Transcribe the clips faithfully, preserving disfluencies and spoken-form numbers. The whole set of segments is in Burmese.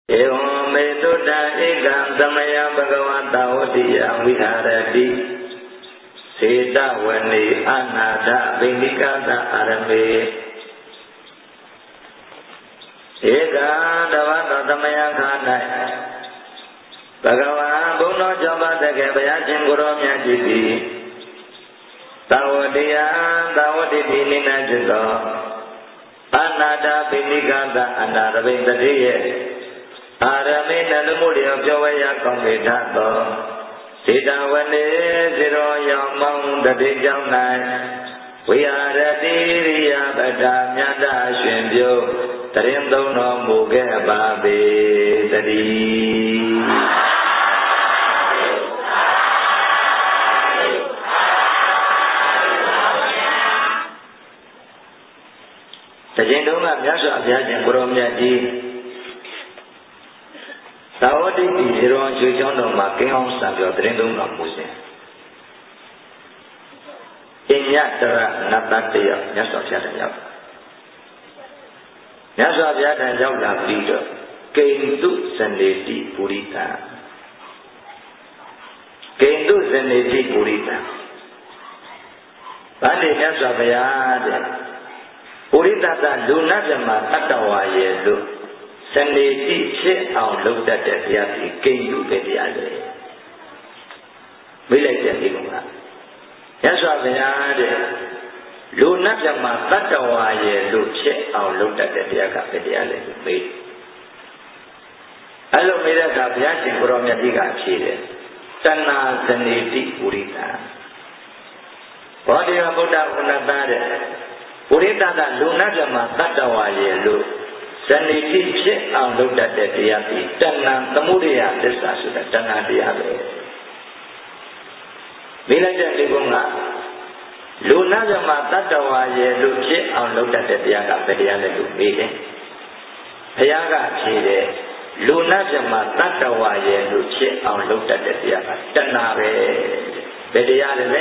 Evam metuda ekam samaya bhagavata odiyam viharati Seta vani anada vindikata arame Eka davata samaya khana Bhagavan Bhuno Jambadake Bhayachin Guru Myajiti Tawadiya Tawaditi Ninajito Anada vindikata anaravindadiye Arame Nalamudiya Pyavaya Kampitato Sita Vane Ziro Yamang Dati Jamnai Viyarati Riya Bada Myata Shwimbyo Tarindu No Muge Babi Tadi Tajindunga Myaswa Abhyajin Guru Myajiti Tawadi di Zero Jujono Making on Sabio Trindum of Musin. In Yatra Napatia, Yas of Yatayap. Yas of Yatayap La Vida came to Sendeti Purita. Came to Sendeti Purita. Bandi Yas of Yad Purita Lunajama Atawa Yedu. Sendeti che on looked at the Yati, came you get the other. We like the Ligunga. Yes, I had Lunajama Tatawa, look che on looked at the Yaka, the other made. Hello, Miraka, Yasin from Yadiga Chile. Tana Sendeti Purita. What do you put out on a bad? Purita Lunajama Tatawa, look. Saniti Pit on looked at the Diati, Tana, the Mudia, this Asuda, Tana Diabe. Villager Ligunga Luna Matatawa, Luce on looked at the Diaga, Pediale to Mide. Payaga Chile, Luna Matatawa, Luce on looked at the Diaga, Tanabe, Pediale,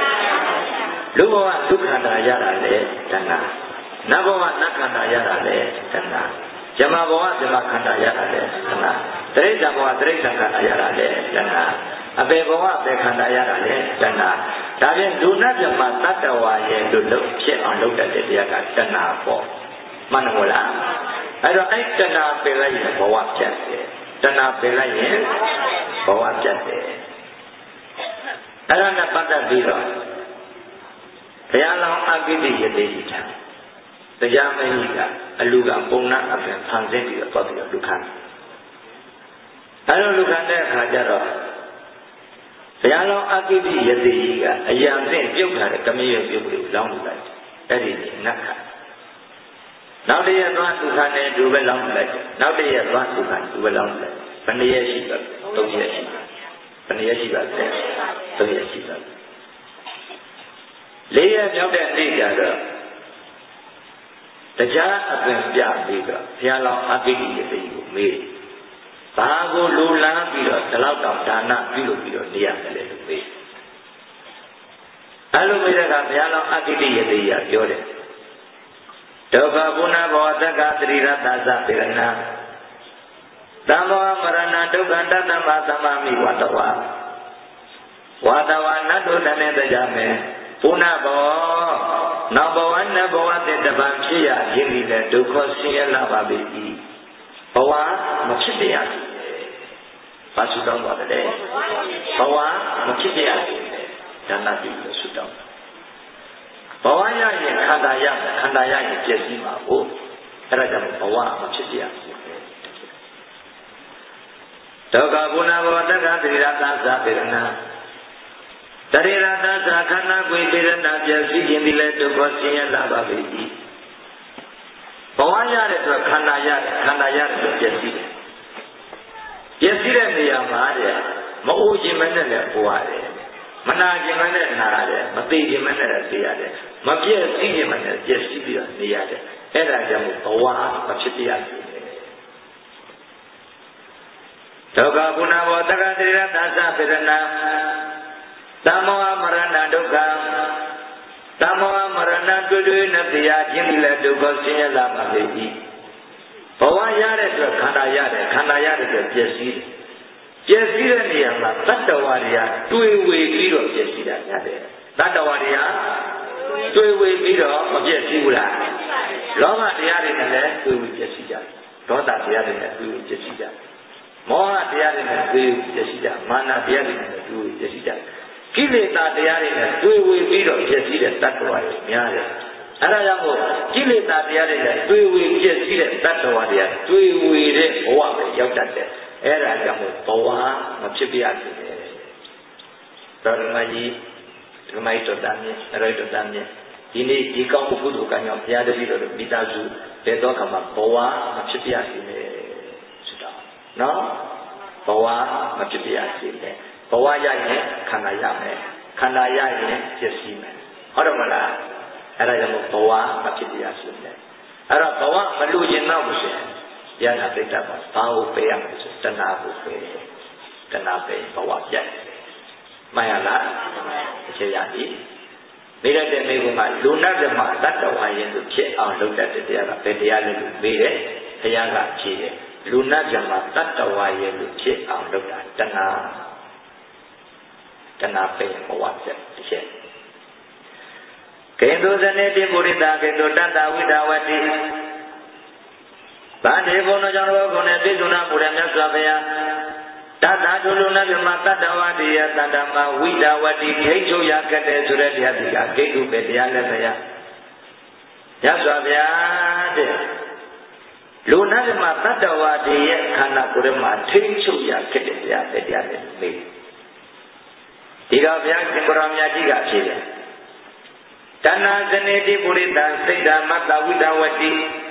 Lua Lukana Yarale, Tana. Navawa Nakanda Yarale, Kana. Jamawa Jamakanda Yarale, Kana. Teresa Boa Teresa Kanda Yarale, Kana. Abebawa Bekanda Yarale, Kana. Tavian Duna Jama Tatawa Yen to look shit on looked at the Yaga Tana for Manamola. I don't like Tana Pelayan for what chat. Tana Pelayan for what chat. I don't know about that video. They are long agidi yet. The Yamanika, a Luga Bona of the Tanzania of the Lukan. I don't look at that Hajaro. The Yalo Akidi Yadiga, a young thing, you had a Camille people long life. That is Naka. Now they are not to can do a long life. Now they are not to can do a long life. Panayashiba, Toyashiba, Panayashiba, Toyashiba. Leah Yelda Leah. The jar of the Jabba, Fiala Abidi, the made. Bago Lula, the loud of Dana, Bilo, near the little way. Alumida, Fiala Abidi, the Jordan. Togabuna, Boataka, Trina, Taza, Pirana. Dama Marana, Toganda, Matamami, Watawa. Watawa, Nadu, and the Jame. Puna Bo, number one, number one, the Bamsia, give me the Ducosia Lavabi. Boa, Machidia. Pasudan, what a day. Boa, Machidia. Danabi, Sudan. Boaya, Kandaya, Kandaya, Jessima, oh, Radam, Boa, Machidia. Togabuna, Wataka, Rirata, Zapirana. Tarirata Sakana Guidana Jasi in the letter of Sia Lavabi. Pawaya to Kanaya, Kanaya to Jesi. Jesi and the Amaya, Mauji Manana Puare, Manaji Manana, Mapiji Manana Diade, Mapia Sigiman, Jesi Diade, Erajam, Pawa, Pachitia. Togabuna Wataka Rirata Sapirana. Tamawa Marana Duka Tamawa Marana Gudu Nadia Jimila Duka Sina Lama Baby ဝရတဲ့အတွက်ခန္ဓာရတယ်ခန္ဓာရတဲ့အတွက်ပျက်စီးပျက်စီးတဲ့နေရာမှာတတ္တဝါတွေကတွေးဝေပြီးတော့ပျက်စီးတာရတယ်တတ္တဝါတွေကတွေးဝေပြီးတော့မပျက်စီးဘူးလားလောဘတရားတွေနဲ့လည်းတွေးဝေပျက်စီးကြတယ်ဒေါသတရားတွေနဲ့တွေးဝေပျက်စီးကြတယ်မောဟတရားတွေနဲ့တွေးဝေပျက်စီးကြမာနတရားတွေနဲ့တွေးဝေပျက်စီးကြကိလေသာတရားတွေနဲ့တွေးဝေပြီးတော့ပျက်စီးတဲ့တတ္တဝါတွေများတယ်အဲဒါကြောင့်မို့ကိလေသာတရားတွေနဲ့တွေးဝေပျက်စီးတဲ့တတ္တဝါတွေကတွေးဝေတဲ့ဘဝပဲရောက်တတ်တယ်အဲ့ဒါကြောင့်မို့ဘဝမဖြစ်ပြရဘူးလေဓမ္မကြီးဓမ္မကြီးတော်တမ်းမြင်အရိတော်တမ်းမြင်ဒီနေ့ဒီကောင်းမှုကုသိုလ်ကံကြောင့်ဘုရားတပည့်တော်တို့မိသားစုဘယ်တော့မှဘဝမဖြစ်ပြရဘူးလေဆိုတာနော်ဘဝမဖြစ်ပြရဘူးလေဘဝရရင်ခန္ဓာရမယ်ခန္ဓာရရင်ပျက်စီးမယ်ဟုတ်တယ်မလားအဲ့ဒါကြောင့်ဘဝမဖြစ်ပြရဘူးလေအဲ့တော့ဘဝမလူကျင်တော့ဘူးရှင်ရနာပိဋကပါဘာကိုပေးရမလဲဆိုတဏှာကိုပေးတယ်တဏှာပေးဘဝပြတ်မှန်ရလားအခြေရပြီမိရတဲ့မိဘကလူနာဓမ္မတတ္တဝါရင်လို့ဖြစ်အောင်လုပ်တတ်တဲ့တရားကဘယ်တရားလဲလို့မေးတယ်ဘုရားကဖြေတယ်လူနာဓမ္မတတ္တဝါရင်လို့ဖြစ်အောင်လုပ်တာတဏှာတဏှာပေးဘဝပြတ်တစ်ချက်ကေတုဇနေတိပုရိသကေတုတတ္တဝိဒဝတိဗန္ဒီဘုံတော်ကြောင့်ဘုံနဲ့ပြည့်စုံနာပူရမြတ်စွာဘုရားတတ္တထုလူနာမြမတတ္တဝတိယတတ္တမဝိဒဝတိခိတ်ချုပ်ရကတဲ့ဆိုတဲ့တရားဒီကဂိတ်တုပဲတရားလည်းဘုရားမြတ်စွာဘုရားတဲ့လူနာမြမတတ္တဝတိရဲ့ခန္ဓာကိုယ်မှာထိတ်ချုပ်ရကတဲ့တရားပဲတရားလည်းမေးဒီတော့ဘုရားရှင်ကိုရောင်မြတ်ကြီးကဖြေတယ်တဏ္ဍဇနေတိပုရိသစိတ်ဓမ္မတဝိဒဝတိ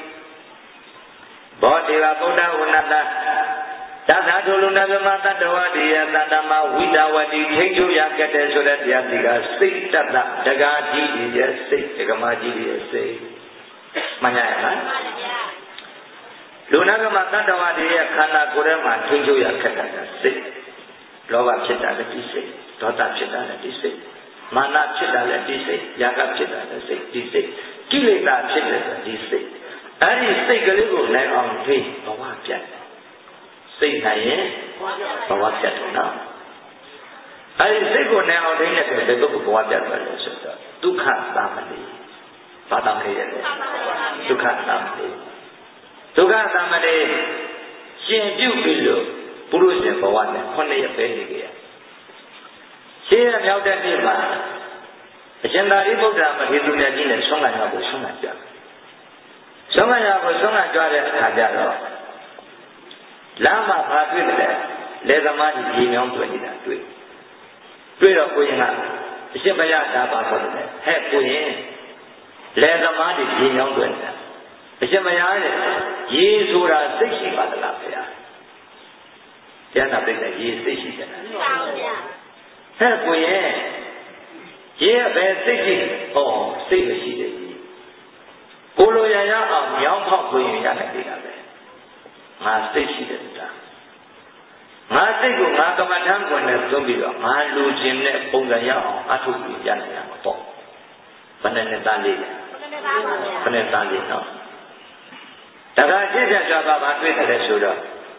ဘောဓိဝဗုဒ္ဓဝနတသတ္တထုလူနာဗမတတ္တဝတိယတတ္တမဝိဒဝတိထိတ်ချုပ်ရကတဲ့ဆိုတဲ့တရားဒီကစိတ်တတ္တဒဂါကြီးရဲ့စိတ်ဒဂမကြီးရဲ့စိတ်မှန်ရလားလူနာဗမတတ္တဝတိရဲ့ခန္ဓာကိုယ်ထဲမှာထိတ်ချုပ်ရခက်တာစိတ်လောဘဖြစ်တာလည်းဒီစိတ်ဒေါသဖြစ်တာလည်းဒီစိတ်မာနဖြစ်တာလည်းဒီစိတ်ຢာကဖြစ်တာလည်းစိတ်ဒီစိတ်ကိလေသာဖြစ်တယ်ဒီစိတ်အဲ့ဒီစိတ်ကလေးကိုနိုင်အောင်ထိဘဝပြတ်စိတ်နိုင်ရင်ဘဝပြတ်တော့အဲ့ဒီစိတ်ကိုနိုင်အောင်ထိတဲ့ဆိုတဲ့ပုဂ္ဂိုလ်ဘဝပြတ်တယ်လို့ဆိုတော့ဒုက္ခသမဏေဘာသမဏေလဲဒုက္ခသမဏေဒုက္ခသမဏေရှင်ပြုပြီလို့ပုရုရှင်ဘဝနဲ့ခုနှစ်ရက်ပဲနေကြရရှင်းရမြောက်တဲ့နေ့မှာအရှင်သာရိပုတ္တရာမထေရမြတ်ကြီးနဲ့ဆွမ်းခံရဖို့ဆွမ်းခံကြဆုံးမရကိုဆုံးမကြွတဲ့အခါကျတော့လမ်းမှာဘာတွေ့တယ်လဲသမားကြီးကြီးမြောင်းတွေ့နေတာတွေ့တွေ့တော့ကိုရင်ကအရှင်ဘုရားဒါပါဆိုတယ်ဟဲ့ကိုရင်လဲသမားကြီးကြီးမြောင်းတွေ့နေတာအရှင်ဘုရားရဲ့ရေဆိုတာစိတ်ရှိပါသလားဘုရားကျန်တာပြည့်တဲ့ရေစိတ်ရှိတယ်ဟဲ့ကိုရင်ရေပဲစိတ်ရှိဟောစိတ်မရှိတယ်ကိုလိုရရအောင်မြောင်းဖောက်ခွင့်ရနိုင်သေးတာပဲငါစိတ်ရှိတယ်တာငါစိတ်ကိုငါကမ္မထမ်းကွယ်နဲ့သုံးပြီးတော့ငါလူချင်းနဲ့ပုံစံရအောင်အထုပ်ပြီးရနိုင်ရမှာပေါ့ဘယ်နဲ့နဲ့သားလေးလဲဘယ်နဲ့သားလေးနော်တခါရှင်းပြကြပါပါတွေ့တယ်ဆိုတော့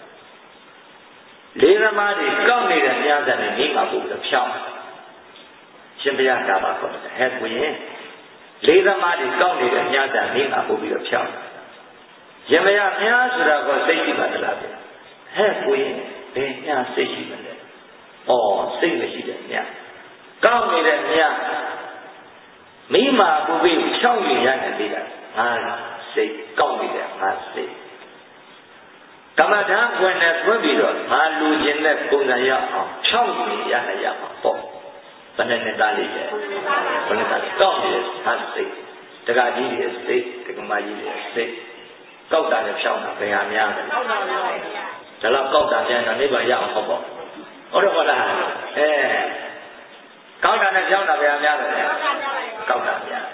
လေးသမားတွေကောက်နေတဲ့မြတ်တဲ့နေမှာပို့ပြီးဖြောင်းရှင်ဘုရားကပါခေါ်တယ်ဟဲ့ကိုရင်လေးသမားတွေကောက်နေတဲ့ညတာနေမှာပို့ပြီးတော့ဖြောင်းရင်မရမြားဆိုတာကစိတ်ရှိမှသလားဗျဟဲ့ကိုရင်ဘယ်ညစိတ်ရှိမလဲဩစိတ်မရှိတဲ့ညကောက်နေတဲ့ညမိမာပို့ပြီးဖြောင်းရင်ရတဲ့သေးတာငါစိတ်ကောက်နေတဲ့ငါစိတ်ကမ္မထာဖွင့်နဲ့ဖွင့်ပြီးတော့ငါလူချင်းတဲ့ပုံစံရအောင်ဖြောင်းရင်ရနိုင်ရမှာပေါ့ဘယ်နဲ့နဲ့သားလေးလဲဘယ်နဲ့သားကောက်နေတဲ့ဟာစိတ်တက္ကကြီးရဲ့စိတ်တက္ကမကြီးရဲ့စိတ်ကောက်တာနဲ့ဖြောင်းတာဘယ်ဟာများလဲကောက်တာပါဗျာဒါတော့ကောက်တာပြန်တော့နိဗ္ဗာန်ရအောင်ဟောပေါ့ဟုတ်တယ်ဟုတ်လားအဲကောက်တာနဲ့ဖြောင်းတာဘယ်ဟာများလဲကောက်တာများ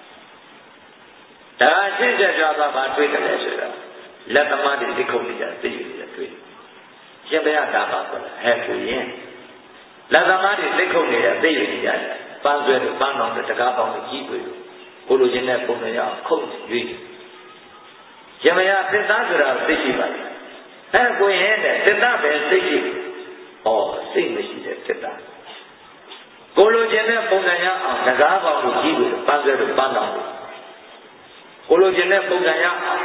ဒါရှင်းချက်ကြပါပါတွေ့တယ်လေဆိုတော့လက်သမားတွေသိခုတ်နေကြသိရနေတွေ့ရှင်ဘုရားဒါပါဆိုဟဲ့ကိုရင်လက်သမားတွေသိခုတ်နေတဲ့သိရနေကြတယ်ပန်းဆွဲတို့ပန်းတော်တို့တကားပေါင်းတို့ကြီးပွေတို့ကိုလိုချင်တဲ့ပုံစံရအောင်ခုတ်ရွေးယမယသစ္စာဆိုတာသိရှိပါလေအဲကိုရင်တဲ့သစ္စာပဲသိရှိဩစိတ်မရှိတဲ့သစ္စာကိုလိုချင်တဲ့ပုံစံရအောင်ငကားပေါင်းကိုကြီးလို့ပန်းစဲလို့ပန်းတော်လို့ကိုလိုချင်တဲ့ပုံစံရအောင်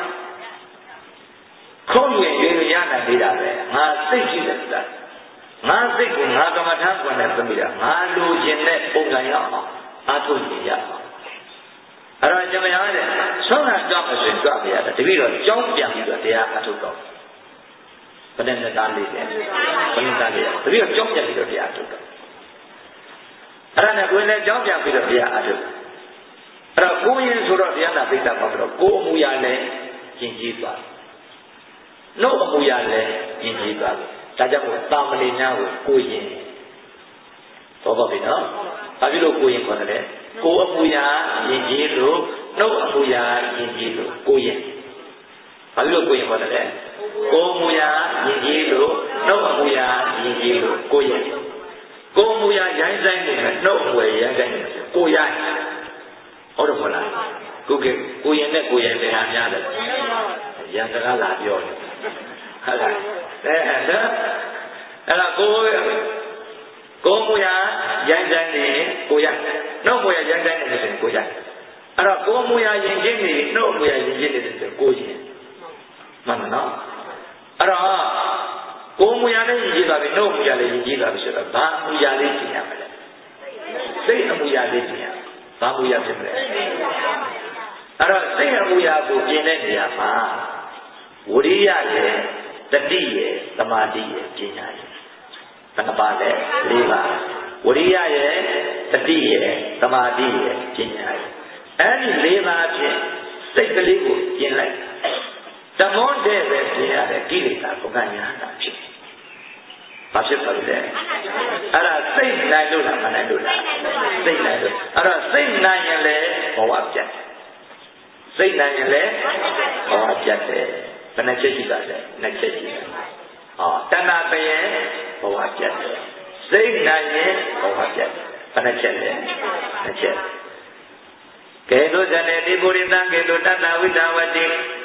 ခုံးရင်ရွေးရနိုင်သေးတာပဲငါစိတ်ရှိတဲ့သစ္စာငါစိတ်ကိုငါကမ္မထမ်းကွန်နဲ့သမီးတာငါလိုချင်တဲ့ပုံစံရအောင်အားထုတ်နေရအောင်အဲ့တော့ကျွန်မရတဲ့ဆုံးတာကြောက်မဆိုကြွပြရတယ်တပည့်တော်ကြောင်းပြန်ပြီးတော့တရားအားထုတ်တော့ဘယ်နဲ့သားလေးလဲဘယ်နဲ့သားလေးတပည့်တော်ကြောင်းပြန်ပြီးတော့တရားအားထုတ်တော့အဲ့ဒါနဲ့ကိုယ်လည်းကြောင်းပြန်ပြီးတော့တရားအားထုတ်အဲ့တော့ကိုယ်ရင်ဆိုတော့တရားနာသိတာပေါ့တော့ကိုယ်အမှုရလည်းကျင့်ကြည့်သွားနှုတ်အမှုရလည်းကျင့်ကြည့်သွားဒါကြောင့်မို့တာမဏေများကိုကိုယ်ရင်တော့ပါပြီနော်ဘာဖြစ်လို့ကိုယ်ရင်ခေါ်တယ်ကိုယ်အမှုရာယဉ်ကျေးလို့နှုတ်အမှုရာယဉ်ကျေးလို့ကိုယ်ရင်ဘာဖြစ်လို့ကိုယ်ရင်ခေါ်တယ်ကိုယ်အမှုရာယဉ်ကျေးလို့နှုတ်အမှုရာယဉ်ကျေးလို့ကိုယ်ရင်ကိုယ်အမှုရာရိုင်းဆိုင်နေတယ်နှုတ်အမှုရာရိုင်းဆိုင်နေတယ်ကိုယ်ရိုင်းဟုတ်တယ်မဟုတ်လားကိုယ်ကကိုယ်ရင်နဲ့ကိုယ်ရင်တွေဟာများတယ်ရန်စကားလာပြောတယ်ဟုတ်လားအဲအဲ့ဒါအဲ့ဒါကိုယ်ကိုယ်မူရရိုင်းတိုင်းနေကိုရနှုတ်မူရရိုင်းတိုင်းနေဆိုရင်ကိုရအဲ့တော့ကိုယ်မူရယဉ်ကျေးနေနှုတ်မူရယဉ်ကျေးနေတယ်ဆိုကိုရင်မှန်မနော်အဲ့တော့ကိုယ်မူရလည်းယဉ်ကျေးသွားပြီနှုတ်မူရလည်းယဉ်ကျေးသွားပြီဆိုတော့ဘာမူရလေးကျင့်ရမလဲစိတ်အမူရလေးကျင့်ရဘာမူရဖြစ်မလဲအဲ့တော့စိတ်အမူရကိုကျင့်တဲ့နေရာမှာဝိရိယရဲ့တတိရဲ့သမာဓိရဲ့ပညာရဲ့ဘယ်နှပါလဲ၄ပါးဝိရိယရဲ့တတိရဲ့သမာဓိရဲ့ပညာရဲ့အဲဒီ၄ပါးဖြင့်စိတ်ကလေးကိုကျင့်လိုက်တမွန်းတဲ့ပဲကျင့်ရတဲ့ကိလေသာဘုက္ခညာတာဖြစ်ဘာဖြစ်ပါလဲအဲ့ဒါစိတ်နိုင်လို့လားမနိုင်လို့လားစိတ်နိုင်လို့အဲ့တော့စိတ်နိုင်ရင်လည်းဘဝပြတ်စိတ်နိုင်ရင်လည်းဘဝပြတ်တယ်ဘယ်နှချက်ရှိပါလဲနှစ်ချက်ရှိတယ်ဟောတဏှာပရဲ့ဘဝပြတ်တယ်စိတ်နိုင်ရင်ဘဝပြတ်တယ်ဘယ်နှချက်လဲနှစ်ချက်ကဲတို့ဇနေတိပုရိသံကေတုတတ္တဝိတဝတိ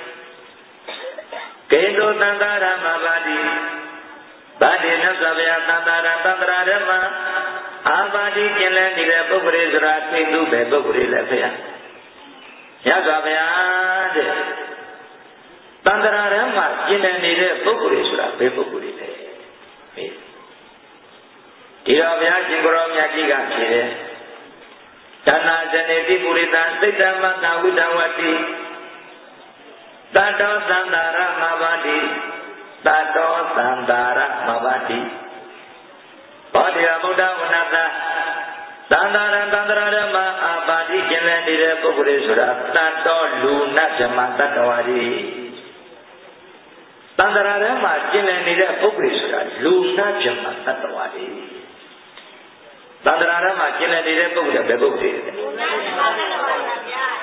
ကေတုသန္တာရမဘာတိဗာတိနသဗျာသန္တာရသန္တရာဓမ္မအာဘာတိကျင်လည်းနေတဲ့ပုဂ္ဂိုလ်ဆိုတာသိသူပဲပုဂ္ဂိုလ်လည်းဖျားရသော်ဗျာတဲ့သန္တရာဓမ္မကျင်လည်းနေတဲ့ပုဂ္ဂိုလ်ဆိုတာဘယ်ပုဂ္ဂိုလ်လဲဒီတော့ဘုရားရှင်ကိုရောမြတ်ကြီးကဖြေတယ်တဏှာဇနေတိပုရိသစိတ်တမတဝိတဝတိတတောသန္တာရမဘာတိတတောသန္တာရမဘာတိဘောဓိယဗုဒ္ဓဝနတသန္တာရသန္တရာဓမ္မအာဘာတိကျင်လည်နေတဲ့ပုဂ္ဂိုလ်ဆိုတာတတောလူနတ်ဓမ္မတတ္တဝါတိသန္တရာဓမ္မကျင်လည်နေတဲ့ပုဂ္ဂိုလ်ဆိုတာလူနတ်ဓမ္မတတ္တဝါတိသန္တရာဓမ္မကျင်လည်နေတဲ့ပုဂ္ဂိုလ်ကဘယ်ပုဂ္ဂိုလ်လဲလူနတ်ဓမ္မတတ္တဝါဗျာ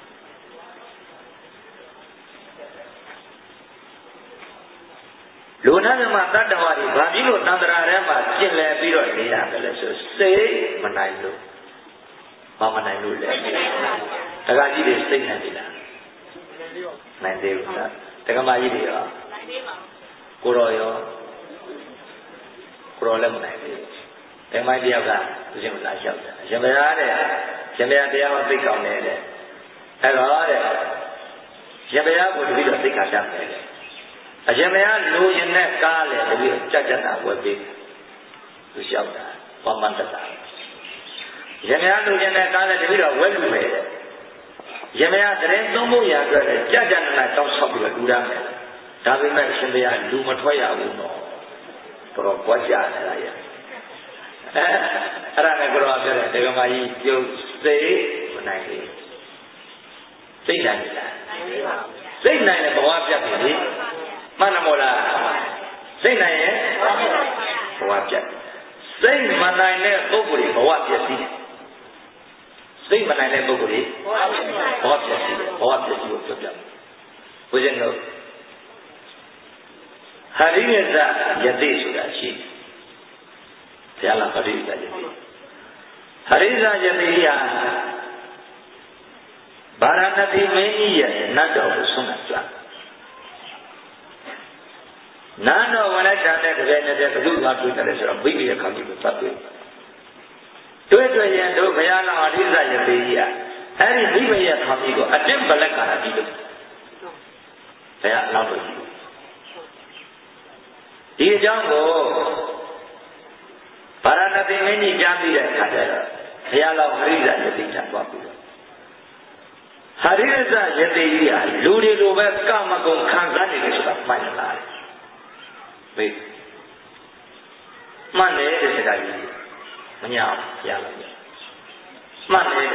လူနာဓမ္မတတ္တဝါတွေဘာဖြစ်လို့သန္တရာထဲမှာကျင်လည်ပြီးတော့နေရတယ်လဲဆိုစိတ်မနိုင်လို့ဘာမနိုင်လို့လဲတက္ကကြီးတွေစိတ်နိုင်ပြီလားနိုင်သေးဘူးလားတက္ကမကြီးတွေရောနိုင်သေးပါဘူးကိုရောရောကိုရောလည်းမနိုင်သေးဘူးတက္ကမကြီးတယောက်ကသူရှင်မလာလျှောက်တယ်ရှင်မရတဲ့ရှင်မရတရားဟောသိကောင်းတယ်တဲ့အဲ့တော့တဲ့ရှင်မရကိုတပည့်တော်သိက္ခာချမယ်တဲ့အရှင်မရလူရင်နဲ့ကားလေတပည့်ကြက်ကြက်တာဝယ်ပေးသူလျှောက်တာဘာမှတတ်တာရှင်မရလူရင်နဲ့ကားလေတပည့်တော်ဝယ်လူမယ်တဲ့ရှင်မရတရင်သုံးဖို့ရအတွက်လေကြက်ကြက်နာတောင်းဆောက်ပြီးတော့လူရမယ်ဒါပေမဲ့ရှင်မရလူမထွက်ရဘူးတော့တော့ကြွားကြနေတာရဲ့အဲအဲ့ဒါနဲ့ကတော့ပြောတယ်ဒကမကြီးပြုတ်စိတ်မနိုင်ဘူးစိတ်နိုင်လားနိုင်ပါဘူးစိတ်နိုင်တဲ့ဘဝပြတ်ပြီမှန်တယ်မို့လားစိတ်နိုင်ရင်ဘဝပြတ်စိတ်မနိုင်တဲ့ပုဂ္ဂိုလ်ဘဝပြတ်စီးစိတ်မနိုင်တဲ့ပုဂ္ဂိုလ်ဘဝပြတ်စီးဘဝပြတ်စီးကိုပြောပြဘုရားတို့ဟရိယဇယတိဆိုတာရှိဘုရားလာဟရိယဇယတိဟရိယဇယတိဟာဗာရာဏသီမင်းကြီးရဲ့နတ်တော်ကိုဆုံးမကြ Nano when I done that again, the good luck with the baby coming to that way. Do it again, do Mayana or Lisa, and it's even yet coming to a temple like a they are not with you. Dear Jungle Paranati many Jambi and Kajara, Hayala Harida, the teacher popular. Harida, Yedia, Ludi Luber, Kamakon, Kanzani is a final life. Wait. Monday is a guy. Manyam, Yala. Monday.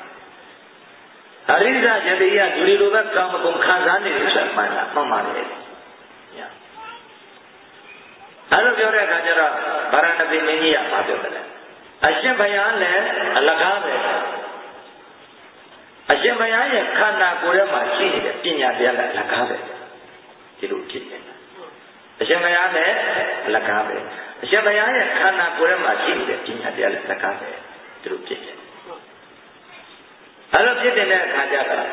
Harida, Yedia, Ludi Luber, Kamakon, Kanzani is a final life. Mamma. I don't know that Kajara, Paranati Mania, popular. Ashembayan, Alagabe. Ashembayan, Kana, Gurema, Pinya, Lagabe. Tiluki. Ashembayan, Lagabe. Ashembayan, Kana, Gurema, Pinya, Lagabe. Tiluki. I don't get in there, Kajara.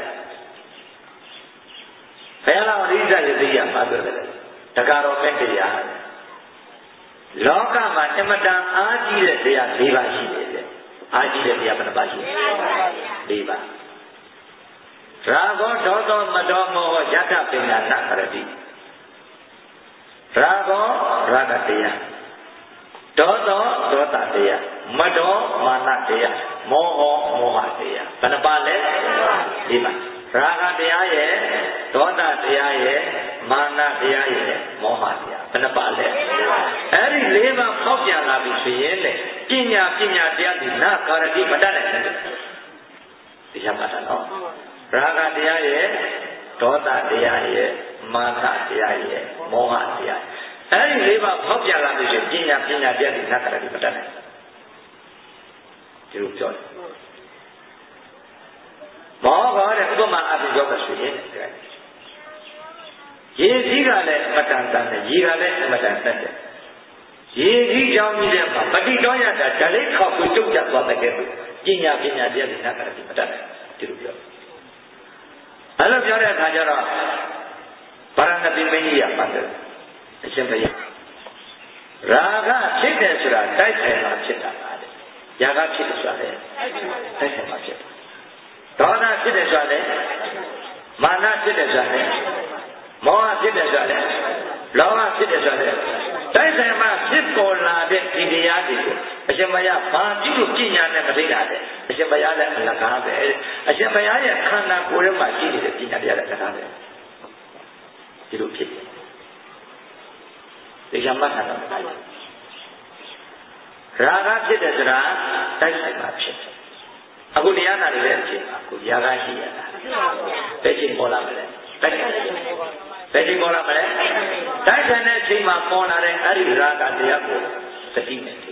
Ayala, Riza, Yedia, popular. Takaro, Mendia. Loka Matamada Aji they are Deva Shi Aji they are Panabashi Deva Rago Dodo Madomo Jata Pina Nakarati Rago Ragatea Dodo Dota Dea Mado Manatea Moho Mohatea Panabale Deva Raga Dea Dota Dea Mana Dea Mohatea Panabale Every labor Popia Labi, Pinya Pinya Diadi, Nakarati, Madana. The Yamatano Raga Diaye, Tota Diaye, Mata Diaye, Moha Diaye. Every labor Popia Labi, Pinya Pinya Diadi, Nakarati, Madana. You join. Moha and Goma Abu Yoga. Yigale, Matanta, Yigale, Matanta. Ye Jami, but he don't have that. Dale Cock took that one again. Ginia Pina, dear Nakarati, I love your Hajara Paranati Mania, Mother. Simply Raga, Chitesra, Taisana, Chita, Yaga Chitasale, Taisana Chita. Donna Chitasale, Mana Chitasale, Moa Chitasale, Laura Chitasale. Taisama, Sipko, Lade, Indiadi, Ashemaya, Bantu, Kenya, and Madinade, Ashemaya, and Lakabe, Ashemaya, Kana, Kurema, Chini, Pina, Lakabe. You look it. The Yamaka. Raga Chitesra, Taisama Chit. Aguliana, Yaga, Beijing Bola, Betty Bola, Taisana, Chima, Mona, and Ari Raga, Diago, the dignity.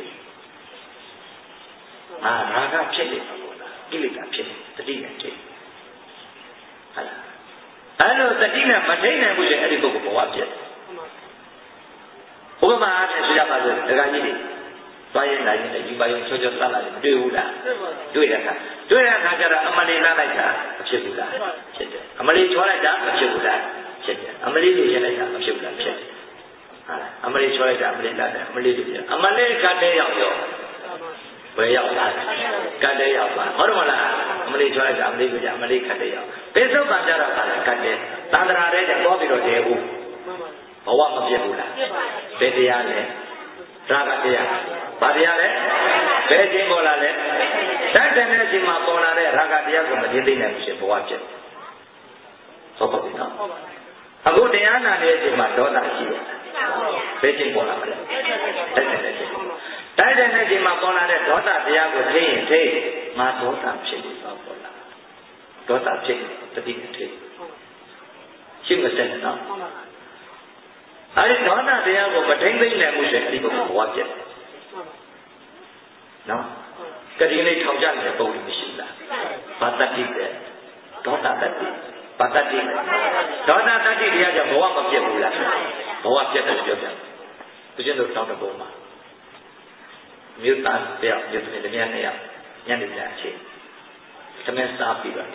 Ah, Raga Chili, Gilliga Chili, the dignity. I know the dinner, Matina, which is a book of object. Oma and Yama, the Rani, by a you buy your social salad, do that. Do it. Do it, Hajara, Amalina, a Chibula, Amali Twilight, a Chibula. Amali Luciana, a Chibula. Amali Twilight, Amali, Amali Kadeo. Where you are, Kadeo, Hormona, Amali Twilight, Amali, Amali Kadeo. Peso Bandara, Kade, Tandra, and Bobby Rodeo. O one of Yabula, Bediale, Ragatia, Badiale, Beijing Bolale, Santanesi Maponale, Ragatia from the Indian watch it. A good Diana is my daughter here. Beijing Bolale. Santanesi Maponale, daughter Diago, Tay, my daughter, Chili, daughter, Chili, the dignity. She was sent now. I don't know they are over ten days and we should people watch it. No? Because you need to judge the boat machine. Patati there. Dota Tati. Patati. Dota Tati, the other Moa of Yabula. Moa Jetas Yoga. Which is the town of Boma. Mutant, they are just in the Yania. Yanis Yachi. Commence after you.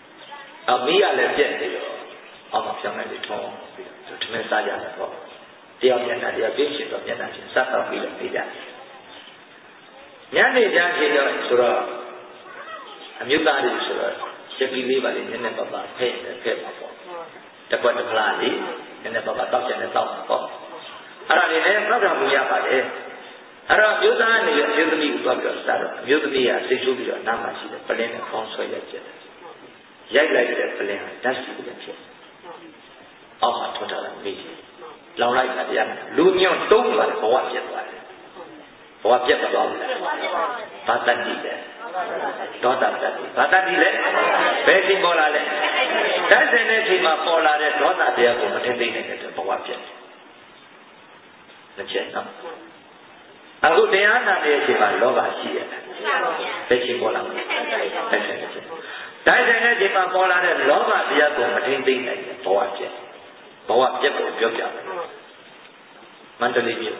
A Mia left yet. I'm not sure maybe Tom. To Messiah. တရားမျက်နှာတရားပြည့်စုံတော့မျက်နှာချင်းစတော့ပြီးတော့နေကြတယ်ညနေကျဖြစ်တော့ဆိုတော့အမျိုးသားတွေဆိုတော့ရှက်ပြီးလေးပါလေနည်းနည်းပါးပါဖဲ့တယ်ဖဲ့ပါပေါ့တကွက်တစ်ခါလေးနည်းနည်းပါးပါတောက်ကြတယ်တောက်ပါပေါ့အဲ့ဒါလေးလည်းသောက်တာမှုရပါတယ်အဲ့တော့မျိုးသားအနေနဲ့မျိုးသမီးကိုသွားပြီးတော့စားတော့မျိုးသမီးကစိတ်ဆိုးပြီးတော့နားမှာရှိတယ်ပလင်းနဲ့ဖောင်းဆွဲရိုက်ကျတယ်ရိုက်လိုက်တဲ့ပလင်းကဓာတ်စီပဲဖြစ်အောက်မှာထွက်လာတာမိတယ်လောင်လိုက်တာတရားလူညွန့်တုံးသွားတယ်ဘဝပြတ်သွားတယ်ဘဝပြတ်သွားဘူးလားဘာတတ်တည်လဲဒေါသတတ်တည်ဘာတတ်တည်လဲဘယ်ချိန်ပေါ်လာလဲတတ်တဲ့ချိန်မှာပေါ်လာတဲ့ဒေါသတရားကိုမထင်သိနိုင်တဲ့ဘဝပြတ်တယ်တစ်ချက်နော်အခုတရားနာတဲ့အချိန်မှာလောဘရှိရတယ်ဘယ်ချိန်ပေါ်လာလဲတိုက်ဆိုင်တဲ့ချိန်တိုက်ဆိုင်တဲ့ချိန်မှာပေါ်လာတဲ့လောဘတရားကိုမထင်သိနိုင်တဲ့ဘဝပြတ်ဘဝပြတ်ကိုပြောပြတယ်မန္တလေးမြို့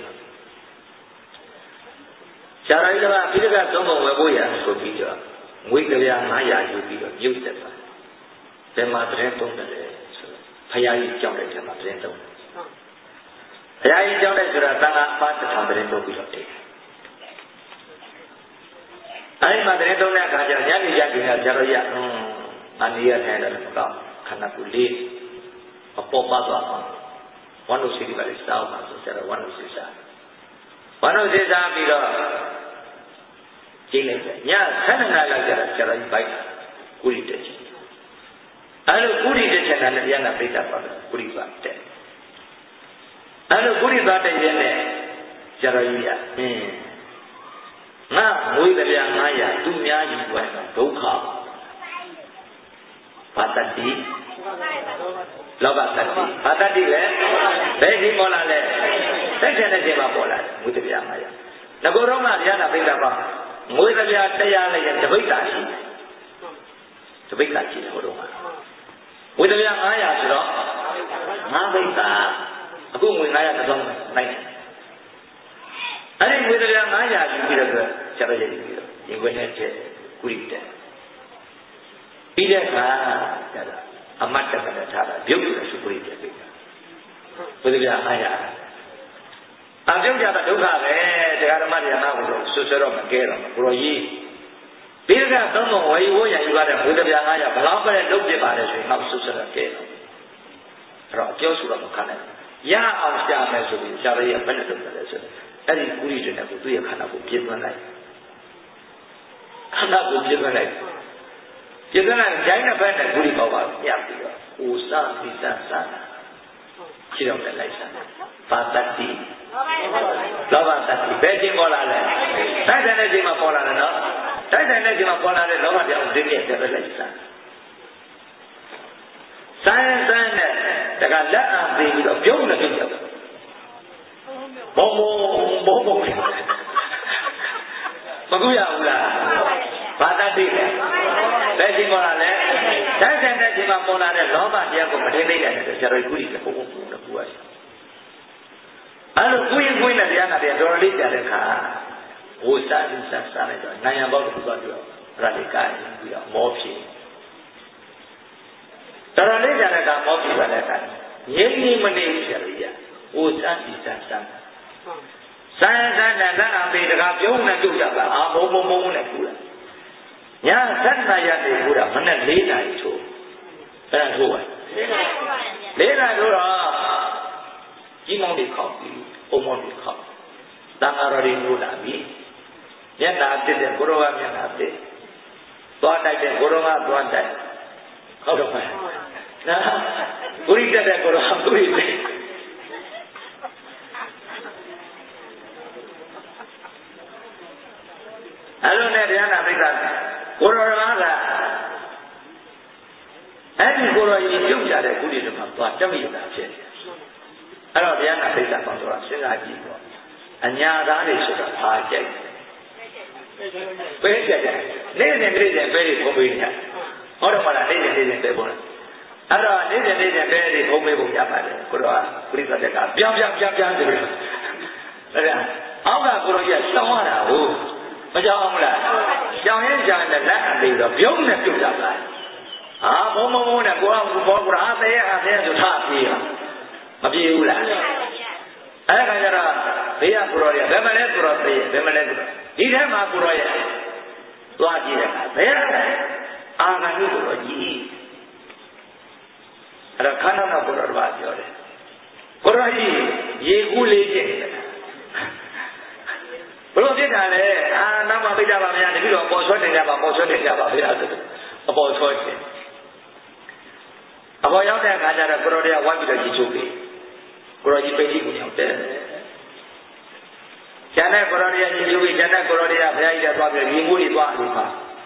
ဆရာတော်ကြီးကပိဋကသုံးပုံဝယ်ဖို့ရဆိုပြီးတော့ငွေကြပြား၅ရာယူပြီးတော့မြုပ်တက်တာဘယ်မှာတရင်သုံးတယ်လဲဆိုတော့ဖရာကြီးကြောက်တဲ့ထဲမှာတရင်သုံးတယ်ဖရာကြီးကြောက်တဲ့ဆိုတာတန်ခါအပါတစ်ထောင်တရင်သုံးပြီးတော့တည်အဲဒီမှာတရင်သုံးတဲ့အခါကျညနေကျပြင်ကဆရာတော်ကြီးကအင်းအနည်းရထိုင်တယ်မကောင်းခန္ဓာကိုယ်လေးအပေါ်ပါသွားအောင်ဝမ်းလို့ရှိတယ်ပါလေစောင်းပါဆိုဆရာတော်ဝမ်းလို့ရှိစားဝမ်းလို့ရှိစားပြီးတော့ကျင်းလိုက်တယ်ညဆန်းနာလောက်ကျတော့ဆရာတော်ကြီးပိုက်တာကုရီတက်ချင်အဲလိုကုရီတက်ချင်တာနဲ့တရားနာပိဋကပါကုရီပါတက်အဲလိုကုရီပါတက်ရင်လည်းဆရာတော်ကြီးကအင်းငါငွေတရား၅ရာသူများယူွယ်တော့ဒုက္ခဘာတတိလောဘတတိဘာတတိလဲဘယ်ချိန်ပေါ်လာလဲတက်တဲ့ချိန်မှာပေါ်လာတယ်ငွေတရား၅ရာငကိုယ်တော့မှတရားနာပိဋကပါငွေတရားတရားလည်းတပိဋကရှိတယ်တပိဋကရှိတယ်ဟိုတော့မှာငွေတရား၅ရာဆိုတော့ငါးပိဋကအခုငွေ၅ရာတစ်သောင်းနိုင်တယ်အဲ့ဒီငွေတရား၅ရာရှိပြီးတော့ကျတော့ရည်ပြီးတော့ရင်ခွဲနဲ့ကျက်ကုရိတက်ပြီးတဲ့အခါကျတော့အမတ်တကလည်းထားတာပြုတ်ပြီးတော့စုကုရိတက်ပြီငွေတရား၅ရာအပြုတ်ကြတာဒုက္ခပဲတရားဓမ္မတရားနာဖို့ဆွဆွတော့မကဲတော့ဘုရောကြီးပိဋကသုံးပုံဝေယဝရယူရတဲ့ဘုဒ္ဓဗျာ၅ရာဘလောက်ပဲလုပ်ပြပါလေဆိုရင်နောက်ဆွဆွတော့ကဲတော့အဲ့တော့အကျော်ဆိုတော့မခံနိုင်ရအောင်ရှာမယ်ဆိုပြီးရှာရရဘယ်နဲ့လုပ်တယ်လဲဆိုတော့အဲ့ဒီကုရိတွေနဲ့ကိုသူ့ရဲ့ခန္ဓာကိုပြည့်သွင်းလိုက်ခန္ဓာကိုပြည့်သွင်းလိုက်ပြည့်သွင်းလိုက်ဂျိုင်းနဲ့ဘက်နဲ့ကုရိပေါပါပြပြီးတော့ဟိုစသီစစခြေတော့လည်းလိုက်စားပါတတိလောဘတတိဘယ်ချိန်ပေါ်လာလဲတိုက်ဆိုင်တဲ့ချိန်မှာပေါ်လာတယ်နော်တိုက်ဆိုင်တဲ့ချိန်မှာပေါ်လာတဲ့လောဘတရားကိုသိတဲ့တဲ့ပဲလိုက်စားဆိုင်ဆိုင်နဲ့တကလက်အားပေးပြီးတော့ပြုံးနေကြတယ်ဘုံဘုံဘုံဘုံမကူရဘူးလားဘာတတိလဲဘယ်ချိန်ပေါ်လာလဲတိုက်ဆိုင်တဲ့ချိန်မှာပေါ်လာတဲ့လောဘတရားကိုမထိသိနိုင်တဲ့ဆရာတော်ကြီးကဘုံဘုံဘုံနဲ့ကူရရှိအဲ့လိုကိုရင်ကိုရင်နဲ့တရားနာတရားတော်တော်လေးကြားတဲ့အခါဟိုစားပြီးစားစားလိုက်တော့နိုင်ရပေါက်တစ်ခုသွားပြီးတော့အဲ့ဒါလေးကိုင်းပြီးတော့မောဖြေတော်တော်လေးကြားတဲ့အခါမောဖြေပါတဲ့အခါငြိမ့်ငြိမ့်မနေဘူးဆရာကြီးကဟိုစားပြီးစားစားစားစားနဲ့လက်အပေတကားပြုံးနေကြကြပါအာဘုံဘုံဘုံနဲ့ကူလာညဆက်နာရတဲ့ကူတာမနဲ့၄နာရီထိုးအဲ့ဒါထိုးပါ၄နာရီထိုးတော့ကြီးမောင်းတွေခောက်ပြီးပုံမောင်းတွေခောက်တန်ဃာတော်တွေနိုးလာပြီမျက်နှာတစ်တဲ့ဘုရောကမျက်နှာတစ်သွားတိုက်တဲ့ဘုရောကသွားတိုက်ဟုတ်တော့ပါနော်ဂုရိတက်တဲ့ဘုရောဂုရိတက်အဲ့လိုနဲ့တရားနာပိဋကကိုရောကအဲ့ဒီကိုရောကြီးပြုတ်ကြတဲ့ဂုရိတွေမှာသွားတက်မိတာဖြစ်တယ်အဲ့တော့တရားနာပိဋကပေါင်းဆိုတာစဉ်းစားကြည့်တော့အညာသားတွေဆိုတာဖာကြိုက်ပဲကြိုက်တယ်နေ့စဉ်နေ့စဉ်ပဲတွေပုံပေးနေတာဟုတ်တယ်မလားနေ့စဉ်နေ့စဉ်ပဲပုံလားအဲ့တော့နေ့စဉ်နေ့စဉ်ပဲတွေပုံပေးပုံရပါတယ်ကိုတော့ပြိဿတက်ကပြောင်းပြောင်းပြောင်းပြောင်းဆိုပြီးအဲ့ဒါအောက်ကကိုတော့ကြီးရှောင်းရတာဟုတ်မကြောက်အောင်လားရှောင်းရင်ရှောင်းတဲ့လက်အသေးတော့ပြုံးနဲ့ပြုတ်ကြပါဟာဘုံဘုံဘုံနဲ့ကိုကဘောကရာသေးအားသေးဆိုထားပြေးမပြေဘူးလားအဲ့ဒါကြတော့ဘေးကကိုရောတွေကဘယ်မှာလဲကိုရောသိရဲ့ဘယ်မှာလဲကိုရောဒီထဲမှာကိုရောရဲ့သွားကြည့်တဲ့အခါဘယ်လဲအာဂန္တုကိုရောကြီးအဲ့တော့ခန္ဓာနာကိုရောတော့ပြောတယ်ကိုရောကြီးရေကူးလေးခြင်းဘလို့ဖြစ်တာလဲအာနောက်မှပြကြပါဗျာတတိတော့ပေါ်ဆွဲတင်ကြပါပေါ်ဆွဲတင်ကြပါဗျာဆိုအပေါ်ဆွဲတင်အပေါ်ရောက်တဲ့အခါကျတော့ကိုရောတွေကဝိုင်းပြီးတော့ကြီးချုပ်ပြီးကိုရောကြီးပိတ်ကြီးကိုရောက်တယ်ကျန်တဲ့ကိုရောတွေကကြီးချုပ်ပြီးကျန်တဲ့ကိုရောတွေကဘုရားကြီးကသွားပြီးရင်ကိုကြီးသွားလို့ပါ